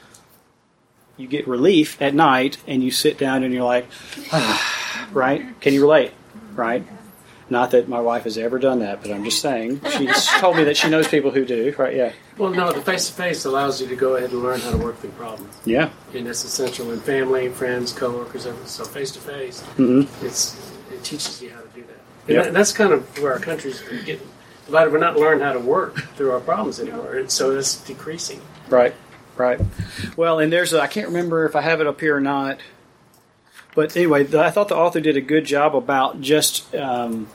S1: You get relief at night, and you sit down, and you're like, ah, right? Can you relate, right? Not that my wife has ever done that, but I'm just saying. She's told me that she knows people who do, right? Yeah.
S6: Well, no, the face-to-face allows you to go ahead and learn how to work through problems.
S1: Yeah.
S6: And that's essential in family, friends, coworkers, everything. So face-to-face,
S1: mm-hmm.
S6: it's it teaches you how to do that. And,
S1: yep.
S6: that, and that's kind of where our country's getting divided. We're not learning how to work through our problems anymore, and so it's decreasing.
S1: Right, right. Well, and there's a, I can't remember if I have it up here or not, but anyway, the, I thought the author did a good job about just um,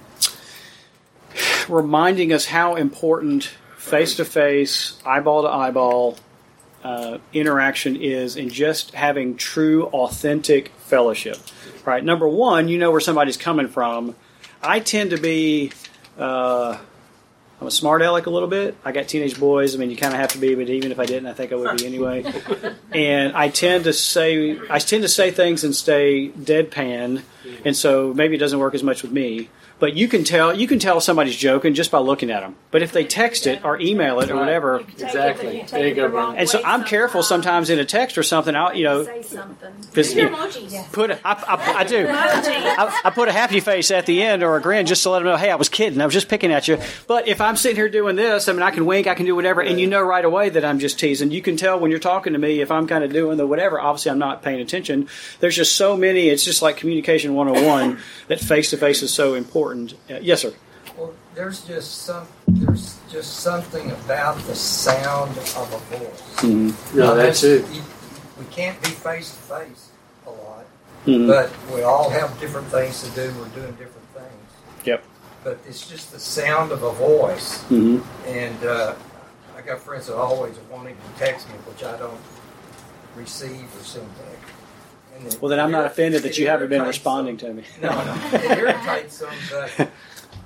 S1: reminding us how important face-to-face, eyeball-to-eyeball uh, interaction is in just having true, authentic fellowship. Right? Number one, you know where somebody's coming from. I tend to be... Uh, I'm a smart aleck a little bit. I got teenage boys. I mean, you kind of have to be, but even if I didn't, I think I would be anyway. And I tend to say, I tend to say things and stay deadpan, and so maybe it doesn't work as much with me. But you can tell, you can tell somebody's joking just by looking at them. But if they text it or email it or whatever,
S6: exactly. There you go, Brian.
S1: And so I'm careful sometimes in a text or something. I'll, you know,
S4: say something.
S1: Put a, I, I, I do. I, I put a happy face at the end or a grin just to let them know, hey, I was kidding. I was just picking at you. But if I'm sitting here doing this, I mean, I can wink, I can do whatever, and you know right away that I'm just teasing. You can tell when you're talking to me if I'm kind of doing the whatever. Obviously, I'm not paying attention. There's just so many. It's just like communication one oh one that face to face is so important. Uh, yes, sir.
S10: Well, there's just some. There's just something about the sound of a voice.
S6: Mm-hmm. No, that's it.
S10: We can't be face to face a lot,
S1: mm-hmm.
S10: but we all have different things to do. We're doing different things.
S1: Yep.
S10: But it's just the sound of a voice,
S1: mm-hmm.
S10: and uh, I got friends that always wanting to text me, which I don't receive or send back.
S1: Well, then I'm not offended that you haven't been responding
S10: some.
S1: to me.
S10: No, no, it irritates them, but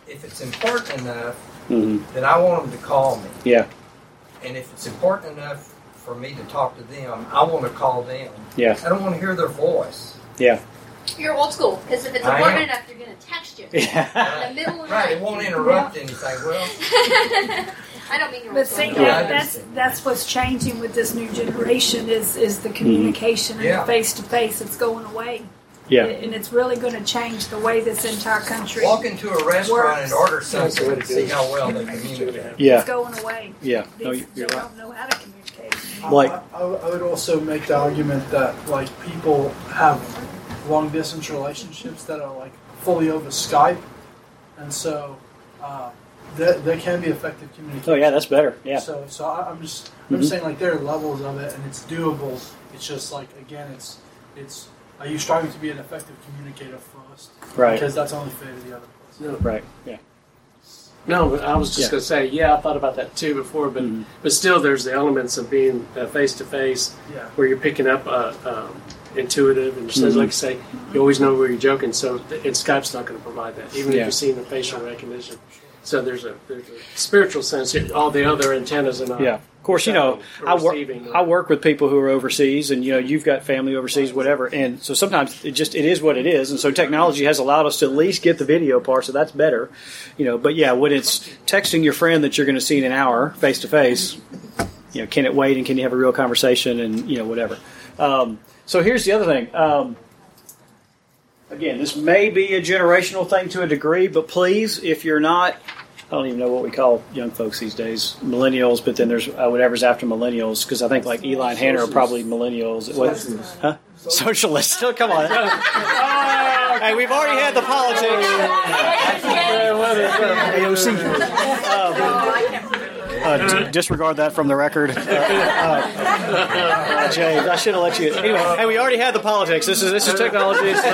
S10: if it's important enough,
S1: mm-hmm.
S10: then I want them to call me.
S1: Yeah.
S10: And if it's important enough for me to talk to them, I want to call them.
S1: Yeah.
S10: I don't want to hear their voice.
S1: Yeah.
S3: You're old school, because if it's
S10: I
S3: important
S10: am.
S3: enough, you're going to text you.
S1: Yeah.
S3: In the middle of the
S10: Right,
S3: night.
S10: it won't interrupt anything. Well,
S3: I don't mean you're
S4: But
S3: old
S4: see,
S3: school.
S10: Yeah, I
S4: that, that's
S10: understand.
S4: that's what's changing with this new generation is is the communication and
S10: Yeah.
S4: the face to face. It's going away.
S1: Yeah.
S4: And it's really going to change the way this entire country
S10: walk into a restaurant and order something
S6: That's the way
S10: and
S6: to
S10: see
S6: do it.
S10: how well they communicate.
S4: is
S1: Yeah.
S4: going away.
S1: Yeah.
S4: These,
S1: No,
S4: they
S1: you're right.
S4: don't know how to communicate.
S1: Like-
S5: I, I, I would also make the argument that like people have long distance relationships that are like fully over Skype, and so uh, there, there can be effective communication.
S1: Oh yeah, that's better. Yeah.
S5: So so I, I'm just I'm
S1: Mhm.
S5: just saying like there are levels of it, and it's doable. It's just like again, it's it's are you striving to be an effective communicator first?
S1: Right.
S5: Because that's only fair to the other person.
S6: No,
S1: Right. Yeah.
S6: no, but I was just
S1: Yeah.
S6: going to say, yeah, I thought about that too before, but
S1: Mhm.
S6: but still, there's the elements of being face to face,
S5: Yeah.
S6: where you're picking up uh, um, intuitive, and just
S1: Mhm.
S6: like you say, you always know where you're joking. So, th- and Skype's not going to provide that, even
S1: Yeah.
S6: if you're seeing the facial recognition. So there's a there's a spiritual sense. Here. All the other antennas are not.
S1: Yeah. Of course, you know,
S6: Or
S1: I work.
S6: receiving.
S1: I work with people who are overseas, and you know, you've got family overseas, whatever. And so sometimes it just it is what it is. And so technology has allowed us to at least get the video part, so that's better, you know. But yeah, when it's texting your friend that you're going to see in an hour face to face, you know, can it wait and can you have a real conversation and you know whatever. Um, so here's the other thing. Um, again, this may be a generational thing to a degree, but please, if you're not. I don't even know what we call young folks these days, millennials. But then there's uh, whatever's after millennials, because I think like Eli and Hannah are probably millennials. What? Huh? Socialists. Oh, come on. Hey, we've already had the politics. A O C. Um, uh, d- disregard that from the record. Uh, uh, James, I should have let you. Anyway, hey, we already had the politics. This is this is technology. It's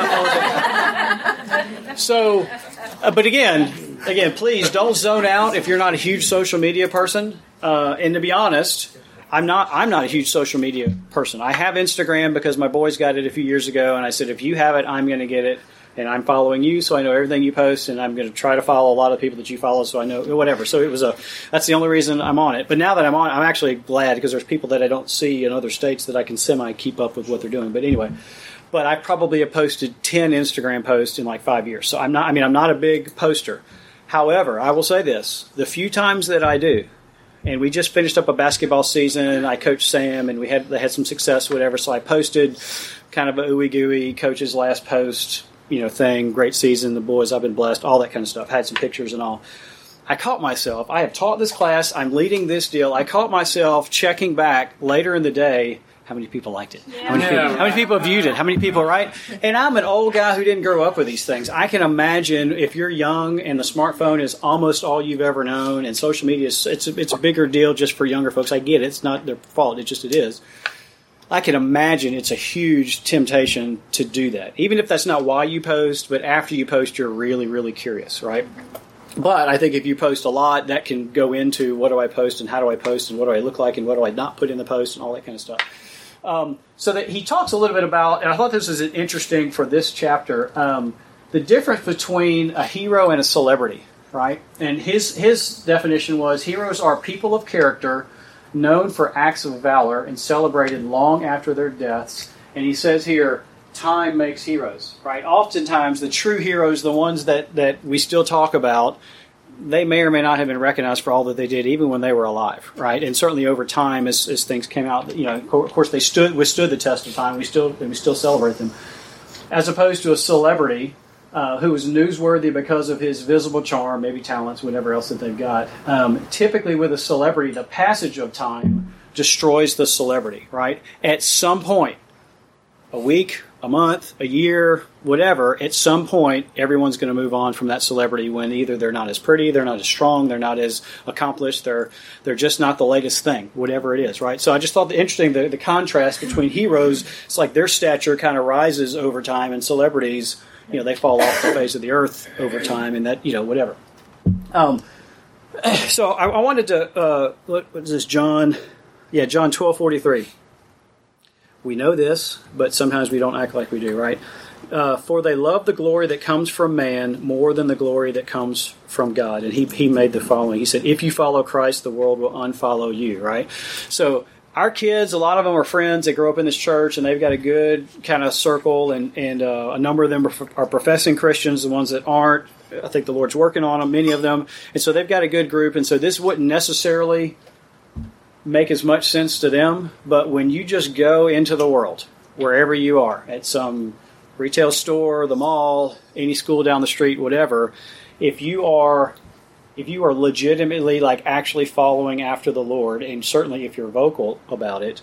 S1: not politics. So, uh, but again, again, please don't zone out if you're not a huge social media person. Uh, and to be honest, I'm not. I'm not a huge social media person. I have Instagram because my boys got it a few years ago, and I said, if you have it, I'm going to get it. And I'm following you, so I know everything you post, and I'm going to try to follow a lot of people that you follow, so I know whatever. So it was a. That's the only reason I'm on it. But now that I'm on, I'm actually glad because there's people that I don't see in other states that I can semi keep up with what they're doing. But anyway, but I probably have posted ten Instagram posts in like five years. So I'm not. I mean, I'm not a big poster. However, I will say this: the few times that I do. And we just finished up a basketball season. I coached Sam, and we had they had some success, whatever. So I posted kind of a ooey gooey coach's last post, you know, thing. Great season, the boys. I've been blessed, all that kind of stuff. Had some pictures and all. I caught myself. I have taught this class. I'm leading this deal. I caught myself checking back later in the day. How many people liked it? How many,
S6: Yeah.
S1: people, how many people viewed it? How many people, right? And I'm an old guy who didn't grow up with these things. I can imagine if you're young and the smartphone is almost all you've ever known, and social media is it's a, it's a bigger deal just for younger folks. I get it. It's not their fault. It just it is. I can imagine it's a huge temptation to do that. Even if that's not why you post, but after you post, you're really, really curious, right? But I think if you post a lot, that can go into what do I post and how do I post and what do I look like and what do I not put in the post and all that kind of stuff. Um, so that he talks a little bit about, and I thought this was interesting for this chapter, um, the difference between a hero and a celebrity, right? And his his definition was heroes are people of character known for acts of valor and celebrated long after their deaths. And he says here, time makes heroes, right? Oftentimes the true heroes, the ones that, that we still talk about, they may or may not have been recognized for all that they did, even when they were alive, right? And certainly over time, as, as things came out, you know, of course, they stood withstood the test of time. We still we still celebrate them, as opposed to a celebrity uh, who was newsworthy because of his visible charm, maybe talents, whatever else that they've got. Um, typically, with a celebrity, the passage of time destroys the celebrity, right? At some point, a week, a month, a year, whatever, at some point, everyone's going to move on from that celebrity when either they're not as pretty, they're not as strong, they're not as accomplished, they're they're just not the latest thing, whatever it is, right? So I just thought the interesting, the, the contrast between heroes, it's like their stature kind of rises over time, and celebrities, you know, they fall off the face of the earth over time, and that, you know, whatever. Um, so I, I wanted to, uh, what, what is this, John? Yeah, John twelve forty-three. We know this, but sometimes we don't act like we do, right? Uh, for they love the glory that comes from man more than the glory that comes from God. And he, he made the following. He said, if you follow Christ, the world will unfollow you, right? So our kids, a lot of them are friends. They grow up in this church, and they've got a good kind of circle, and, and uh, a number of them are, are professing Christians. The ones that aren't, I think the Lord's working on them, many of them. And so they've got a good group, and so this wouldn't necessarily make as much sense to them. But when you just go into the world, wherever you are, at some retail store, the mall, any school down the street, whatever, if you are if you are legitimately like actually following after the Lord, and certainly if you're vocal about it,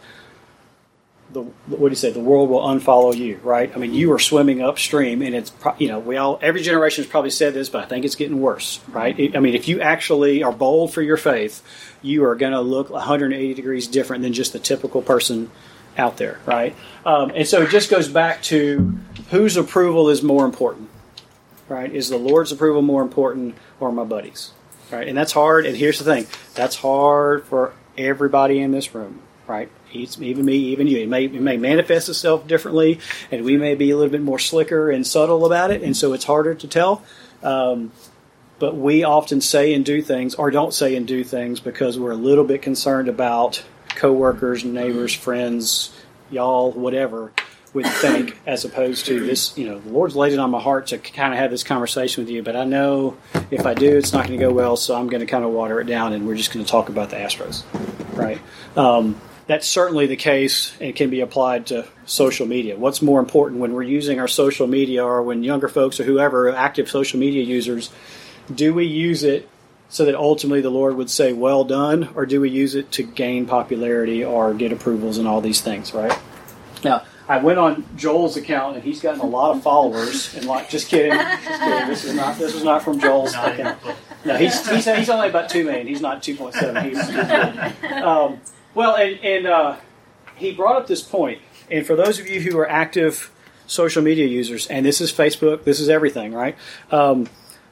S1: the what do you say? The world will unfollow you, right? I mean, you are swimming upstream, and it's you know we all every generation has probably said this, but I think it's getting worse, right? It, I mean, if you actually are bold for your faith, you are going to look one hundred eighty degrees different than just the typical person out there, right? Um, and so it just goes back to whose approval is more important, right? Is the Lord's approval more important, or my buddies, right? And that's hard. And here's the thing: that's hard for everybody in this room, right? It's, even me, even you. It may, it may manifest itself differently, and we may be a little bit more slicker and subtle about it, and so it's harder to tell. Um, but we often say and do things, or don't say and do things, because we're a little bit concerned about coworkers, neighbors, friends, y'all, whatever, would think, as opposed to this, you know, the Lord's laid it on my heart to kind of have this conversation with you, but I know if I do, it's not going to go well, so I'm going to kind of water it down, and we're just going to talk about the Astros, right? Um, that's certainly the case, and can be applied to social media. What's more important when we're using our social media, or when younger folks or whoever, active social media users, do we use it so that ultimately the Lord would say, well done, or do we use it to gain popularity or get approvals and all these things, right? Now, I went on Joel's account, and he's gotten a lot of followers. And like, just kidding, just kidding. This is not this is not from Joel's account. No, he's he's, he's only about two million. He's not two point seven. He's, he's um, well, and, and uh, he brought up this point. And for those of you who are active social media users, and this is Facebook, this is everything, right? Um,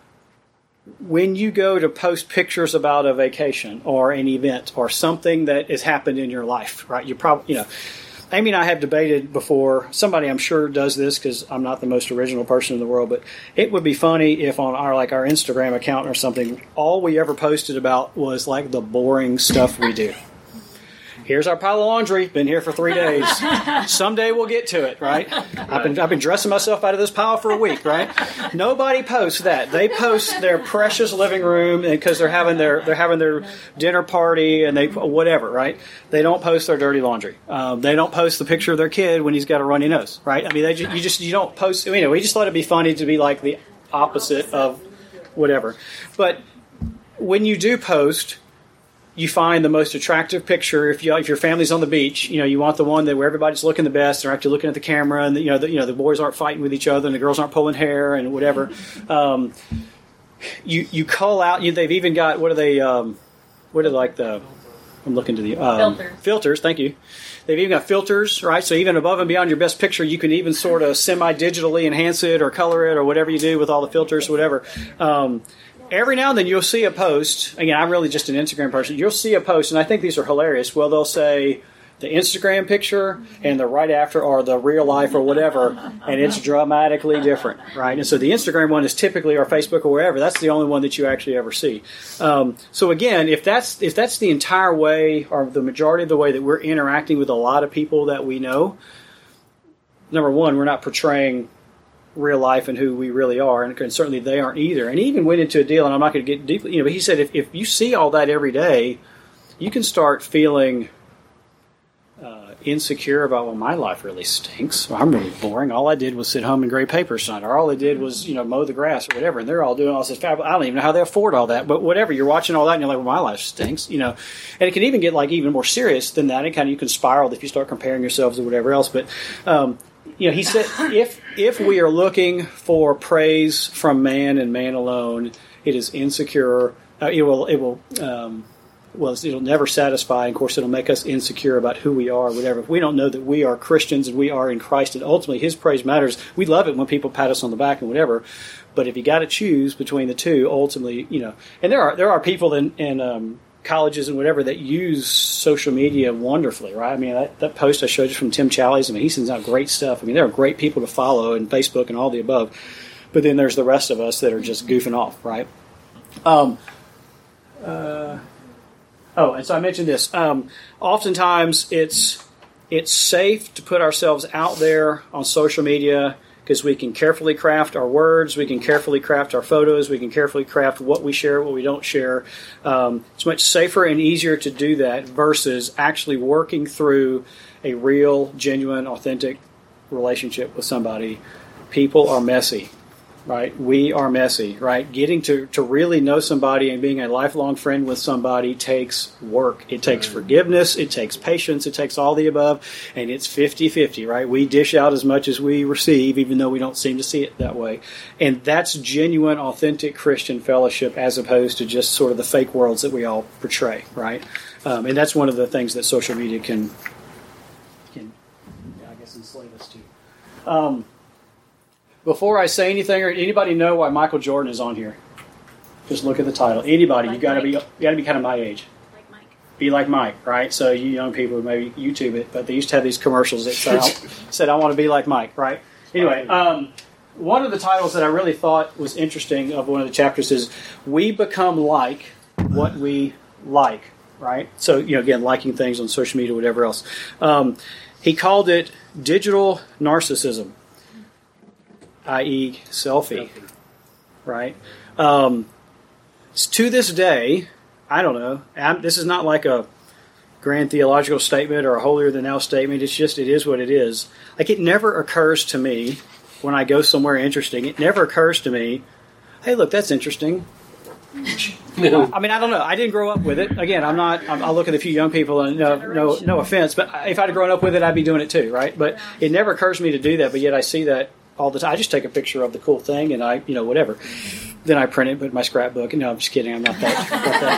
S1: when you go to post pictures about a vacation or an event or something that has happened in your life, right? You probably, you know, Amy and I have debated before. Somebody I'm sure does this, because I'm not the most original person in the world, but it would be funny if on our like our Instagram account or something, all we ever posted about was like the boring stuff we do. Here's our pile of laundry. Been here for three days. Someday we'll get to it, right? I've been I've been dressing myself out of this pile for a week, right? Nobody posts that. They post their precious living room, and because they're having their they're having their dinner party and they whatever, right? They don't post their dirty laundry. Um, they don't post the picture of their kid when he's got a runny nose, right? I mean, they just, you just you don't post. You know, we just thought it'd be funny to be like the opposite of whatever. But when you do post, you find the most attractive picture. If you if your family's on the beach, you know you want the one that where everybody's looking the best. They're actually looking at the camera, and the, you know the, you know the boys aren't fighting with each other, and the girls aren't pulling hair and whatever. Um, you you cull out. You, they've even got what are they? Um, what are like the? I'm looking to the um,
S8: filters.
S1: Filters. Thank you. They've even got filters, right? So even above and beyond your best picture, you can even sort of semi-digitally enhance it or color it or whatever you do with all the filters, whatever. Um, Every now and then you'll see a post. Again, I'm really just an Instagram person. You'll see a post, and I think these are hilarious. Well, they'll say the Instagram picture and the right after are the real life or whatever, and it's dramatically different, right? And so the Instagram one is typically, or Facebook or wherever, that's the only one that you actually ever see. Um, so again, if that's if that's the entire way, or the majority of the way that we're interacting with a lot of people that we know, number one, we're not portraying real life and who we really are, and, and certainly they aren't either. And he even went into a deal, and I'm not going to get deeply, you know, but he said if, if you see all that every day, you can start feeling uh, insecure about, well, my life really stinks. Well, I'm really boring. All I did was sit home and grade papers tonight, or all I did was, you know, mow the grass or whatever, and they're all doing all this fabulous. I don't even know how they afford all that, but whatever. You're watching all that, and you're like, well, my life stinks, you know. And it can even get like even more serious than that. And kind of you can spiral if you start comparing yourselves to whatever else. But um, you know, he said, if if we are looking for praise from man and man alone, it is insecure. Uh, it will it will um, well, it'll never satisfy. Of course, it'll make us insecure about who we are, whatever. If we don't know that we are Christians and we are in Christ, and ultimately His praise matters. We love it when people pat us on the back and whatever. But if you got to choose between the two, ultimately, you know, and there are there are people in, in um, colleges and whatever that use social media wonderfully, right? I mean, that, that post I showed you from Tim Challies, I mean, he sends out great stuff. I mean, there are great people to follow in Facebook and all the above. But then there's the rest of us that are just goofing off, right? Um, uh, oh, and so I mentioned this. Um, oftentimes, it's it's safe to put ourselves out there on social media because we can carefully craft our words, we can carefully craft our photos, we can carefully craft what we share, what we don't share. Um, it's much safer and easier to do that versus actually working through a real, genuine, authentic relationship with somebody. People are messy, right? We are messy, right? Getting to, to really know somebody and being a lifelong friend with somebody takes work. It takes forgiveness. It takes patience. It takes all the above. And it's fifty-fifty, right? We dish out as much as we receive, even though we don't seem to see it that way. And that's genuine, authentic Christian fellowship as opposed to just sort of the fake worlds that we all portray, right? Um, and that's one of the things that social media can, can I guess, enslave us to. Um, Before I say anything, or anybody know why Michael Jordan is on here? Just look at the title. Anybody,
S3: Like
S1: you got to be, you
S3: Mike.
S1: got to be kind of my age.
S3: Like Mike.
S1: Be like Mike, right? So you young people maybe YouTube it, but they used to have these commercials that said, I, said I want to be like Mike, right? Anyway, um, one of the titles that I really thought was interesting of one of the chapters is "We become like what we like," right? So you know, again, liking things on social media, whatever else. Um, he called it digital narcissism. that is selfie, right? Um, to this day, I don't know. I'm, this is not like a grand theological statement or a holier-than-thou statement. It's just, it is what it is. Like, it never occurs to me when I go somewhere interesting, it never occurs to me, hey, look, that's interesting. I mean, I don't know. I didn't grow up with it. Again, I'm not. I'm, I'll look at a few young people, and no, no, no offense, but if I'd grown up with it, I'd be doing it too, right? But it never occurs to me to do that. But yet, I see that all the time. I just take a picture of the cool thing, and I, you know, whatever. Then I print it, put it in my scrapbook. No, I'm just kidding. I'm not that.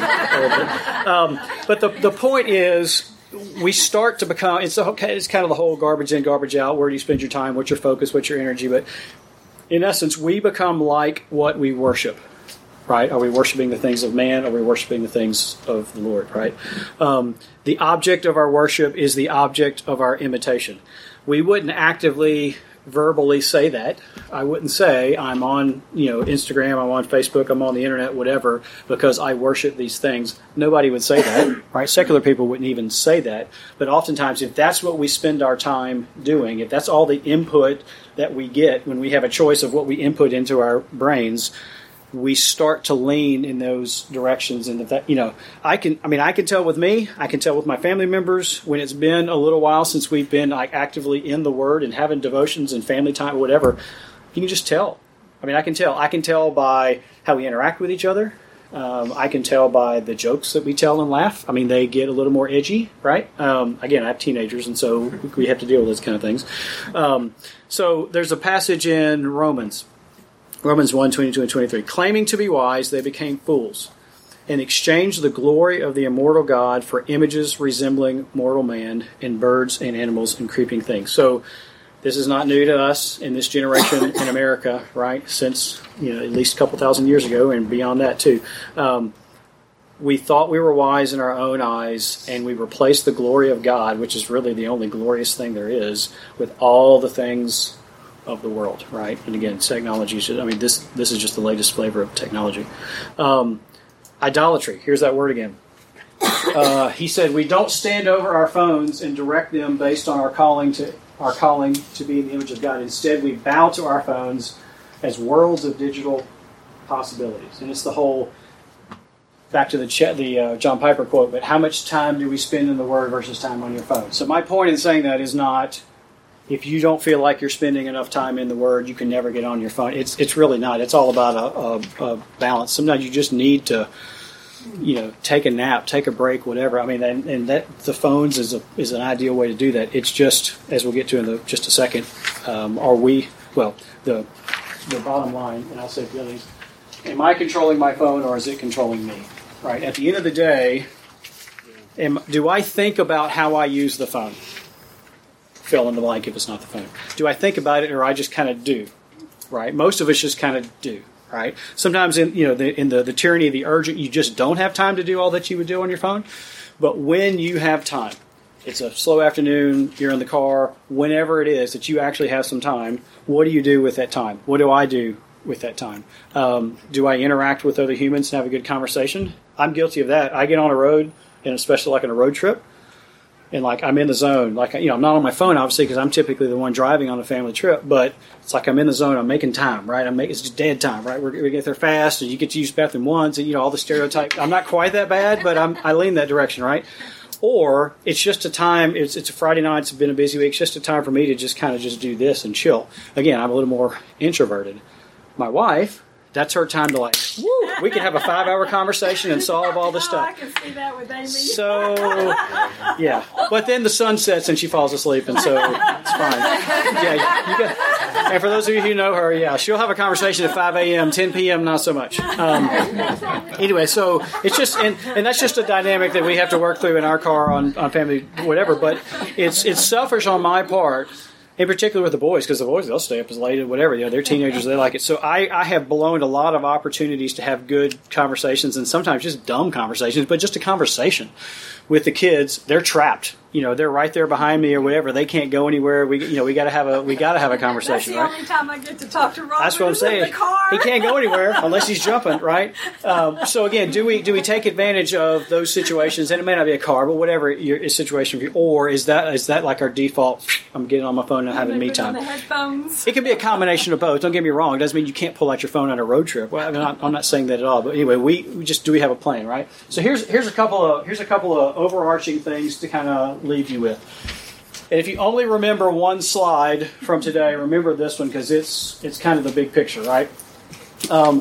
S1: Not that um, but the the point is, we start to become. It's okay. It's kind of the whole garbage in, garbage out. Where do you spend your time? What's your focus? What's your energy? But in essence, we become like what we worship. Right? Are we worshiping the things of man? Are we worshiping the things of the Lord? Right? Um, the object of our worship is the object of our imitation. We wouldn't actively, verbally say that. I wouldn't say I'm on, you know, Instagram, I'm on Facebook, I'm on the internet, whatever, because I worship these things. Nobody would say that. Right? Secular people wouldn't even say that. But oftentimes, if that's what we spend our time doing, if that's all the input that we get when we have a choice of what we input into our brains, we start to lean in those directions. And that, you know, I can, I mean, I can tell with me, I can tell with my family members when it's been a little while since we've been like actively in the Word and having devotions and family time or whatever. You can just tell. I mean, I can tell. I can tell by how we interact with each other. Um, I can tell by the jokes that we tell and laugh. I mean, they get a little more edgy, right? Um, again, I have teenagers, and so we have to deal with those kind of things. Um, so there's a passage in Romans. Romans one, twenty-two and twenty-three. Claiming to be wise, they became fools and exchanged the glory of the immortal God for images resembling mortal man and birds and animals and creeping things. So this is not new to us in this generation in America, right? Since, you know, at least a couple thousand years ago and beyond that too. Um, we thought we were wise in our own eyes, and we replaced the glory of God, which is really the only glorious thing there is, with all the things of the world, right? And again, technology, I mean, this this is just the latest flavor of technology. Um, idolatry, here's that word again. Uh, he said, we don't stand over our phones and direct them based on our calling to our calling to be in the image of God. Instead, we bow to our phones as worlds of digital possibilities. And it's the whole, back to the the uh, John Piper quote, but how much time do we spend in the Word versus time on your phone? So my point in saying that is not, if you don't feel like you're spending enough time in the Word, you can never get on your phone. It's it's really not. It's all about a, a, a balance. Sometimes you just need to, you know, take a nap, take a break, whatever. I mean, and, and that the phones is a is an ideal way to do that. It's just, as we'll get to in the, just a second, um, are we, well, the the bottom line, and I'll say Billy's, am I controlling my phone or is it controlling me? Right? At the end of the day, am, do I think about how I use the phone? Fill in the blank if it's not the phone. Do I think about it, or I just kind of do? Right? Most of us just kind of do. right? Sometimes in you know the, in the, the tyranny of the urgent, you just don't have time to do all that you would do on your phone. But when you have time, it's a slow afternoon, you're in the car, whenever it is that you actually have some time, what do you do with that time? What do I do with that time? Um, do I interact with other humans and have a good conversation? I'm guilty of that. I get on a road, and especially like on a road trip, and like I'm in the zone. Like, you know, I'm not on my phone obviously because I'm typically the one driving on a family trip, but it's like I'm in the zone. I'm making time, right? I'm making it's just dead time, right? We're, we get there fast, and you get to use the bathroom once, and you know all the stereotypes. I'm not quite that bad, but I'm I lean that direction, right? Or it's just a time. It's it's a Friday night. It's been a busy week. It's just a time for me to just kind of just do this and chill. Again, I'm a little more introverted. My wife, that's her time to like, woo, we can have a five-hour conversation and solve all this
S4: Oh,
S1: stuff.
S4: I can see that with Amy.
S1: So, yeah. But then the sun sets and she falls asleep, and so it's fine. Yeah, you got, and for those of you who know her, yeah, she'll have a conversation at five a.m., ten p.m., not so much. Um, anyway, so it's just, and, and that's just a dynamic that we have to work through in our car on, on family, whatever, but it's it's selfish on my part. In particular with the boys, because the boys, they'll stay up as late as whatever. You know, they're teenagers, they like it. So I, I have blown a lot of opportunities to have good conversations, and sometimes just dumb conversations, but just a conversation with the kids. They're trapped. You know, they're right there behind me or whatever. They can't go anywhere. We, you know, we got to have a we got to have a conversation.
S4: That's the
S1: right?
S4: only time I get to talk to Robert.
S1: That's what I'm
S4: is in
S1: saying.
S4: the car.
S1: He can't go anywhere unless he's jumping, right? Um, so again, do we do we take advantage of those situations? And it may not be a car, but whatever your situation for you, or is that is that like our default? I'm getting on my phone and having me time.
S4: The headphones.
S1: It can be a combination of both. Don't get me wrong. It doesn't mean you can't pull out your phone on a road trip. Well, I'm not, I'm not saying that at all. But anyway, we, we just do we have a plan, right? So here's here's a couple of here's a couple of overarching things to kind of leave you with. And if you only remember one slide from today, remember this one because it's it's kind of the big picture, right? Um,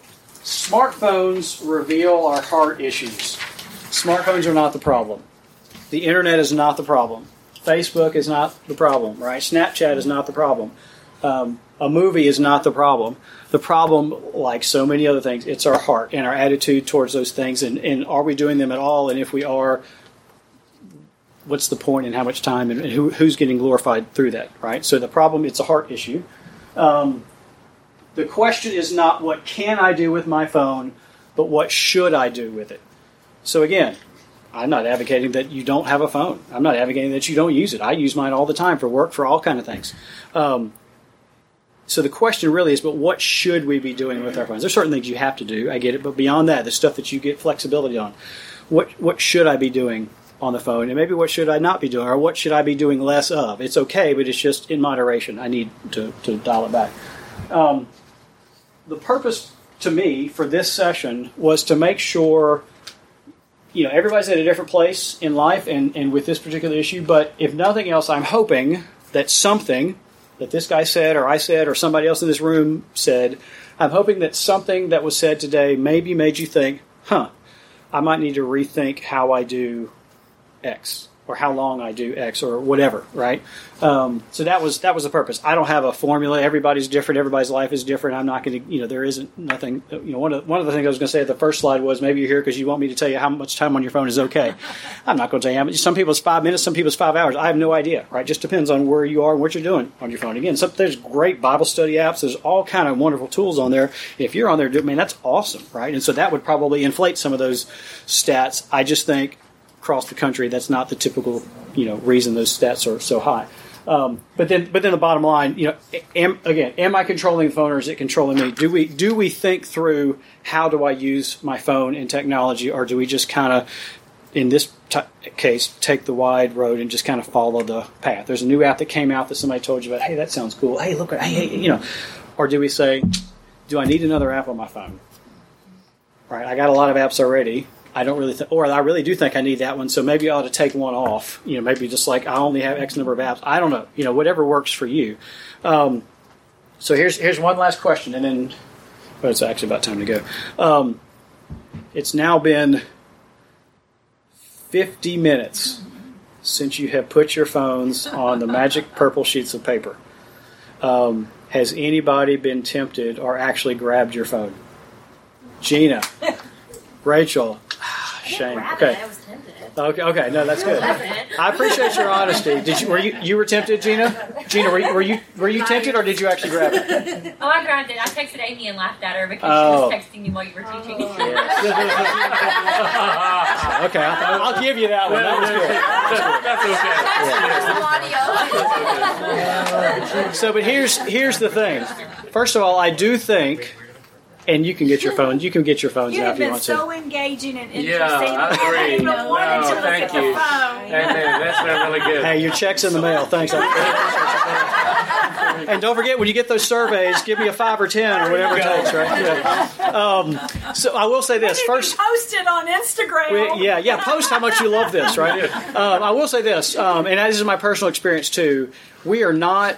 S1: smartphones reveal our heart issues. Smartphones are not the problem. The internet is not the problem. Facebook is not the problem, right? Snapchat is not the problem. Um, a movie is not the problem. The problem, like so many other things, it's our heart and our attitude towards those things. And, and are we doing them at all? And if we are, what's the point and how much time and who, who's getting glorified through that, right? So the problem, it's a heart issue. Um, the question is not what can I do with my phone, but what should I do with it? So again, I'm not advocating that you don't have a phone. I'm not advocating that you don't use it. I use mine all the time for work, for all kind of things. Um, so the question really is, but what should we be doing with our phones? There's certain things you have to do. I get it. But beyond that, the stuff that you get flexibility on, what what should I be doing on the phone? And maybe what should I not be doing? Or what should I be doing less of? It's okay, but it's just in moderation. I need to, to dial it back. Um, the purpose to me for this session was to make sure you know, everybody's at a different place in life and, and with this particular issue, but if nothing else, I'm hoping that something that this guy said or I said or somebody else in this room said, I'm hoping that something that was said today maybe made you think, huh, I might need to rethink how I do X or how long I do X or whatever, right? Um, so that was that was the purpose. I don't have a formula. Everybody's different. Everybody's life is different. I'm not going to, you know, there isn't nothing. You know, one of one of the things I was going to say at the first slide was maybe you're here because you want me to tell you how much time on your phone is okay. I'm not going to tell you how much. Some people it's five minutes. Some people it's five hours. I have no idea, right? Just depends on where you are and what you're doing on your phone. Again, some, there's great Bible study apps. There's all kind of wonderful tools on there. If you're on there, man, that's awesome, right? And so that would probably inflate some of those stats. I just think across the country, that's not the typical, you know, reason those stats are so high. Um, but then, but then the bottom line, you know, am, again, am I controlling the phone or is it controlling me? Do we do we think through how do I use my phone and technology, or do we just kind of, in this t- case, take the wide road and just kind of follow the path? There's a new app that came out that somebody told you about. Hey, that sounds cool. Hey, look, hey, hey, you know, or do we say, do I need another app on my phone? Right, I got a lot of apps already. I don't really, th- or I really do think I need that one. So maybe I ought to take one off. You know, maybe just like I only have X number of apps. I don't know. You know, whatever works for you. Um, so here's here's one last question, and then, well, it's actually about time to go. Um, it's now been fifty minutes since you have put your phones on the magic purple sheets of paper. Um, has anybody been tempted or actually grabbed your phone? Gina, Rachel. Shame. Okay.
S8: I was tempted.
S1: Okay. Okay. No, that's good. I appreciate your honesty. Did you were you you were tempted, Gina? Gina, were you were you, were you tempted, or did you actually grab it?
S8: Oh, I grabbed it. I texted Amy and laughed at her because
S1: Oh.
S8: she was texting me while you were teaching.
S1: Okay, I'll, I'll give you that one. That was good.
S8: That's okay.
S1: So, but here's here's the thing. First of all, I do think, and you can get your phones. You can get your phones
S4: You
S1: now
S4: have
S1: if you
S4: been
S1: want
S4: so
S1: to.
S4: engaging and interesting.
S6: Yeah, I agree.
S4: I
S6: No,
S4: wanted to look
S6: thank
S4: at
S6: you.
S4: the phone.
S6: Amen. That's been really good.
S1: Hey, your check's in the mail. Thanks. And don't forget, when you get those surveys, give me a five or ten or whatever it takes, right? Yeah. Um, so I will say this first.
S4: Post it on Instagram.
S1: We- yeah, yeah. Post how much you love this, right? Um, I will say this, um, and this is my personal experience too. We are not.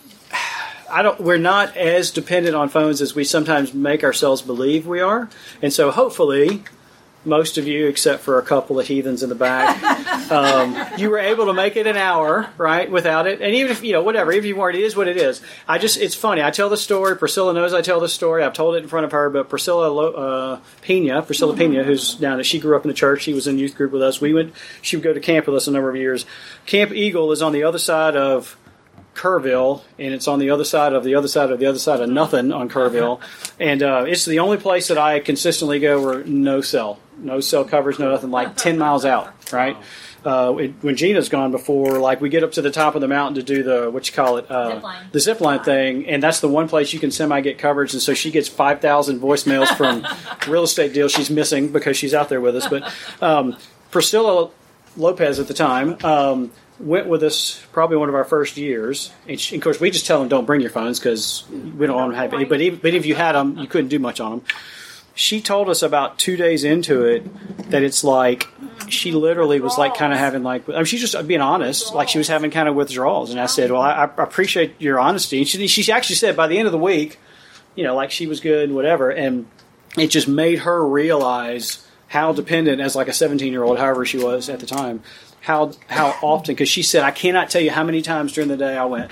S1: I don't. We're not as dependent on phones as we sometimes make ourselves believe we are, and so hopefully, most of you, except for a couple of heathens in the back, um, you were able to make it an hour, right, without it. And even if, you know, whatever, even if you weren't, it is what it is. I just, it's funny. I tell the story. Priscilla knows I tell the story. I've told it in front of her, but Priscilla uh, Pena, Priscilla Pena, who's down there, she grew up in the church. She was in youth group with us. We went, she would go to camp with us a number of years. Camp Eagle is on the other side of Kerrville, and it's on the other side of the other side of the other side of nothing on Kerrville. And uh, it's the only place that I consistently go where no cell. No cell coverage, no nothing, like ten miles out, right? Uh, it, when Gina's gone before, like we get up to the top of the mountain to do the, what you call it? Uh,
S8: Zip line.
S1: the zip line thing, and that's the one place you can semi get coverage, and so she gets five thousand voicemails from real estate deals she's missing because she's out there with us. But um, Priscilla Lopez at the time um, went with us probably one of our first years. And she, of course, we just tell them don't bring your phones because we don't want them to have any. But even, but if you had them, you couldn't do much on them. She told us about two days into it that it's like she literally was like kind of having like, I mean, she's just being honest, like she was having kind of withdrawals. And I said, well, I, I appreciate your honesty. And she, she actually said by the end of the week, you know, like she was good and whatever. And it just made her realize how dependent, as like a seventeen-year-old, however she was at the time, how how often, because she said, I cannot tell you how many times during the day I went.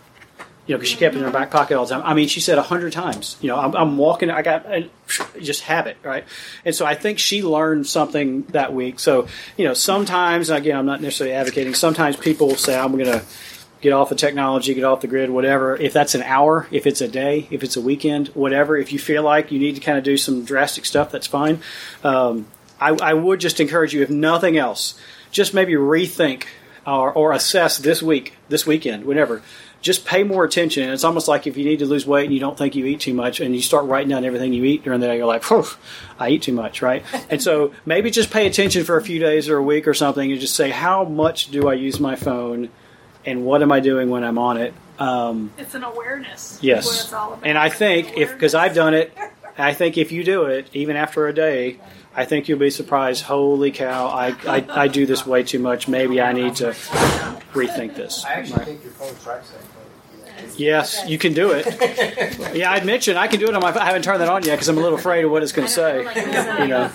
S1: You know, because she kept it in her back pocket all the time. I mean, she said a hundred times. You know, I'm, I'm walking, I got, I just have it, right? And so I think she learned something that week. So, you know, sometimes, again, I'm not necessarily advocating, sometimes people say, I'm going to get off the technology, get off the grid, whatever. If that's an hour, if it's a day, if it's a weekend, whatever, if you feel like you need to kind of do some drastic stuff, that's fine. Um, I, I would just encourage you, if nothing else, just maybe rethink or, or assess this week, this weekend, whatever. Just pay more attention. And it's almost like if you need to lose weight and you don't think you eat too much and you start writing down everything you eat during the day, you're like, whew, I eat too much, right? And so maybe just pay attention for a few days or a week or something and just say, how much do I use my phone and what am I doing when I'm on it? Um,
S4: it's an awareness.
S1: Yes.
S4: What it's all about.
S1: And I think, if because I've done it, I think if you do it, even after a day, I think you'll be surprised. Holy cow, I, I, I do this way too much. Maybe I need to rethink this.
S2: I actually think your phone tracks that.
S1: Yes, you can do it. Yeah, I'd mentioned I can do it on my phone. I haven't turned that on yet because I'm a little afraid of what it's going to say. You know.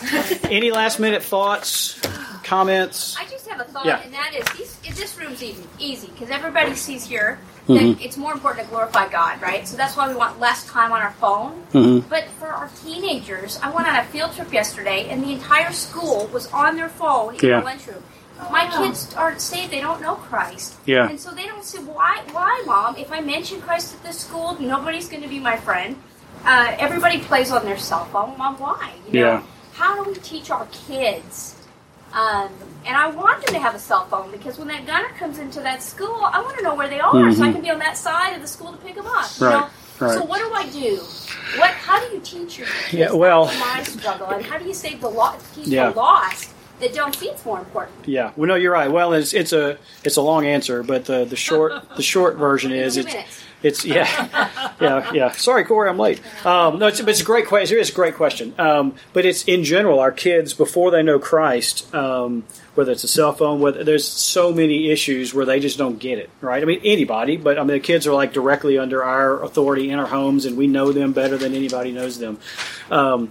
S1: Any last minute thoughts, comments?
S3: I just have a thought,
S1: Yeah.
S3: and that is, these, this room's even easy because everybody sees here that
S1: Mhm.
S3: it's more important to glorify God, right? So that's why we want less time on our phone.
S1: Mhm.
S3: But for our teenagers, I went on a field trip yesterday, and the entire school was on their phone in
S1: Yeah.
S3: the lunchroom. My kids aren't saved; they don't know Christ,
S1: Yeah.
S3: and so they don't see why. Why, Mom? If I mention Christ at this school, nobody's going to be my friend. Uh, everybody plays on their cell phone. Mom, why? You know?
S1: Yeah.
S3: How do we teach our kids? Um, and I want them to have a cell phone because when that gunner comes into that school, I want to know where they are so I
S1: Mhm.
S3: can be on that side of the school to pick them up. You
S1: Right,
S3: know?
S1: right.
S3: So what do I do? What? How do you teach your kids?
S1: Yeah, well-
S3: That's my struggle. And how do you save the lo- teach
S1: Yeah.
S3: the lost that don't see it's more important?
S1: Yeah. Well, no, you're right. Well, it's it's a it's a long answer, but the the short the short version is
S3: Two
S1: it's
S3: minutes.
S1: it's yeah yeah yeah. Sorry, Corey, I'm late. Um, no, it's, but it's a great question. It's a great question. Um, but it's in general, our kids before they know Christ, um, whether it's a cell phone, whether there's so many issues where they just don't get it. Right. I mean, anybody, but I mean, the kids are like directly under our authority in our homes, and we know them better than anybody knows them. Um,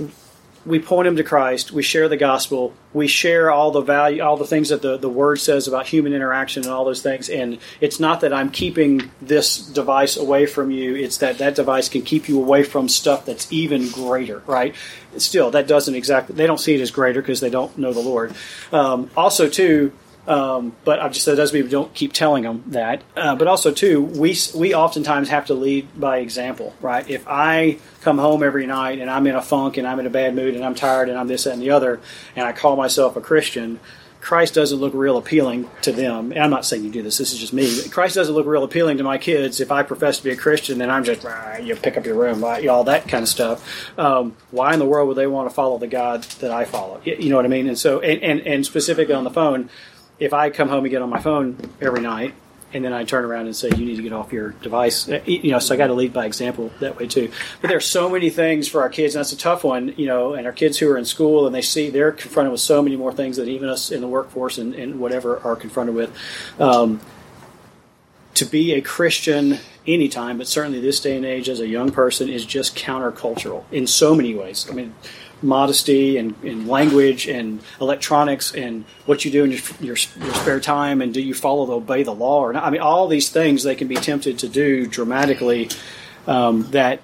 S1: we point them to Christ. We share the gospel. We share all the value, all the things that the, the Word says about human interaction and all those things. And it's not that I'm keeping this device away from you. It's that that device can keep you away from stuff that's even greater, right? Still, that doesn't exactly, they don't see it as greater because they don't know the Lord. Um, also, too, Um, but I've just said those people don't keep telling them that. Uh, but also, too, we we oftentimes have to lead by example, right? If I come home every night and I'm in a funk and I'm in a bad mood and I'm tired and I'm this, that, and the other, and I call myself a Christian, Christ doesn't look real appealing to them. And I'm not saying you do this. This is just me. Christ doesn't look real appealing to my kids if I profess to be a Christian and I'm just, ah, you pick up your room, right? all that kind of stuff. Um, why in the world would they want to follow the God that I follow? You know what I mean? And so, and, and, and specifically on the phone, if I come home and get on my phone every night, and then I turn around and say, you need to get off your device, you know, so I got to lead by example that way too. But there are so many things for our kids, and that's a tough one, you know, and our kids who are in school, and they see, they're confronted with so many more things that even us in the workforce and, and whatever are confronted with. Um, to be a Christian anytime, but certainly this day and age as a young person, is just countercultural in so many ways. I mean, modesty and, and language and electronics and what you do in your, your, your spare time, and do you follow the obey the law or not? I mean, all these things they can be tempted to do dramatically um, that,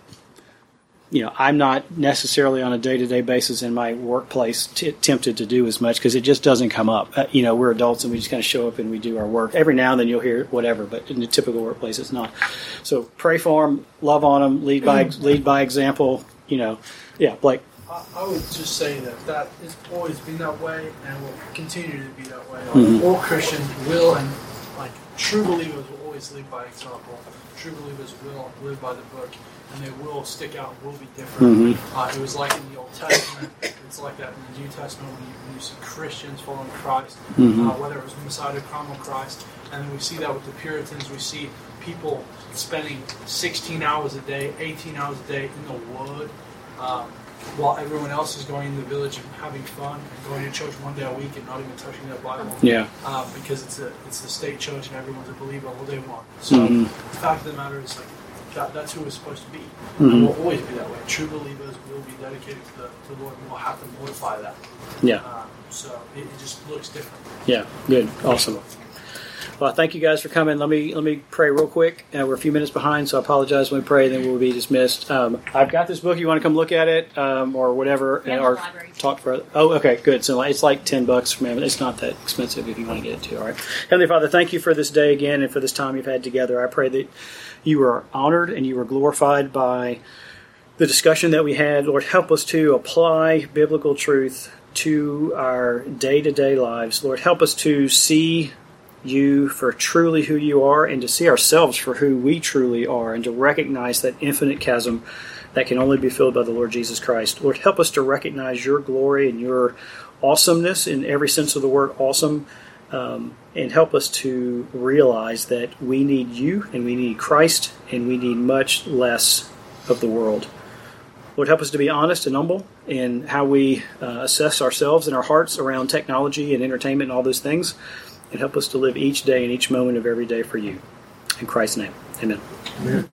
S1: you know, I'm not necessarily on a day-to-day basis in my workplace t- tempted to do as much because it just doesn't come up. Uh, you know, we're adults and we just kind of show up and we do our work. Every now and then you'll hear whatever, but in the typical workplace it's not. So pray for them, love on them, lead by lead by example. You know, yeah, Blake.
S5: I would just say that that has always been that way and will continue to be that way. Like,
S1: Mm-hmm.
S5: all Christians will, and like true believers will always live by example. True believers will live by the book, and they will stick out and will be different.
S1: Mm-hmm.
S5: Uh, it was like in the Old Testament. It's like that in the New Testament when you, when you see Christians following Christ,
S1: Mm-hmm.
S5: uh, whether it was Messiah, Carmel, Christ, and then we see that with the Puritans. We see people spending sixteen hours a day, eighteen hours a day in the Word. Um, while everyone else is going in the village and having fun and going to church one day a week and not even touching their Bible.
S1: Yeah.
S5: Uh, because it's a it's the state church and everyone's a believer all day long. So
S1: Mm-hmm.
S5: the fact of the matter is, like, that, that's who we're supposed to be.
S1: Mm-hmm.
S5: And we'll always be that way. True believers will be dedicated to the, to the Lord, and we'll have to mortify that.
S1: Yeah.
S5: Um, so it, it just looks different.
S1: Yeah. Good. Awesome. Well, thank you guys for coming. Let me let me pray real quick. Uh, we're a few minutes behind, so I apologize when we pray, then we'll be dismissed. Um, I've got this book. You want to come look at it um, or whatever,
S8: Yeah,
S1: or
S8: the library.
S1: talk further. Oh, okay, good. So it's like ten bucks from Amazon. It's not that expensive if you want to get it too. All right, Heavenly Father, thank you for this day again and for this time you've had together. I pray that you are honored and you are glorified by the discussion that we had. Lord, help us to apply biblical truth to our day-to-day lives. Lord, help us to see you for truly who you are, and to see ourselves for who we truly are, and to recognize that infinite chasm that can only be filled by the Lord Jesus Christ. Lord, help us to recognize your glory and your awesomeness in every sense of the word awesome, um, and help us to realize that we need you and we need Christ and we need much less of the world. Lord, help us to be honest and humble in how we uh, assess ourselves and our hearts around technology and entertainment and all those things. And help us to live each day and each moment of every day for you. In Christ's name, amen.
S5: Amen.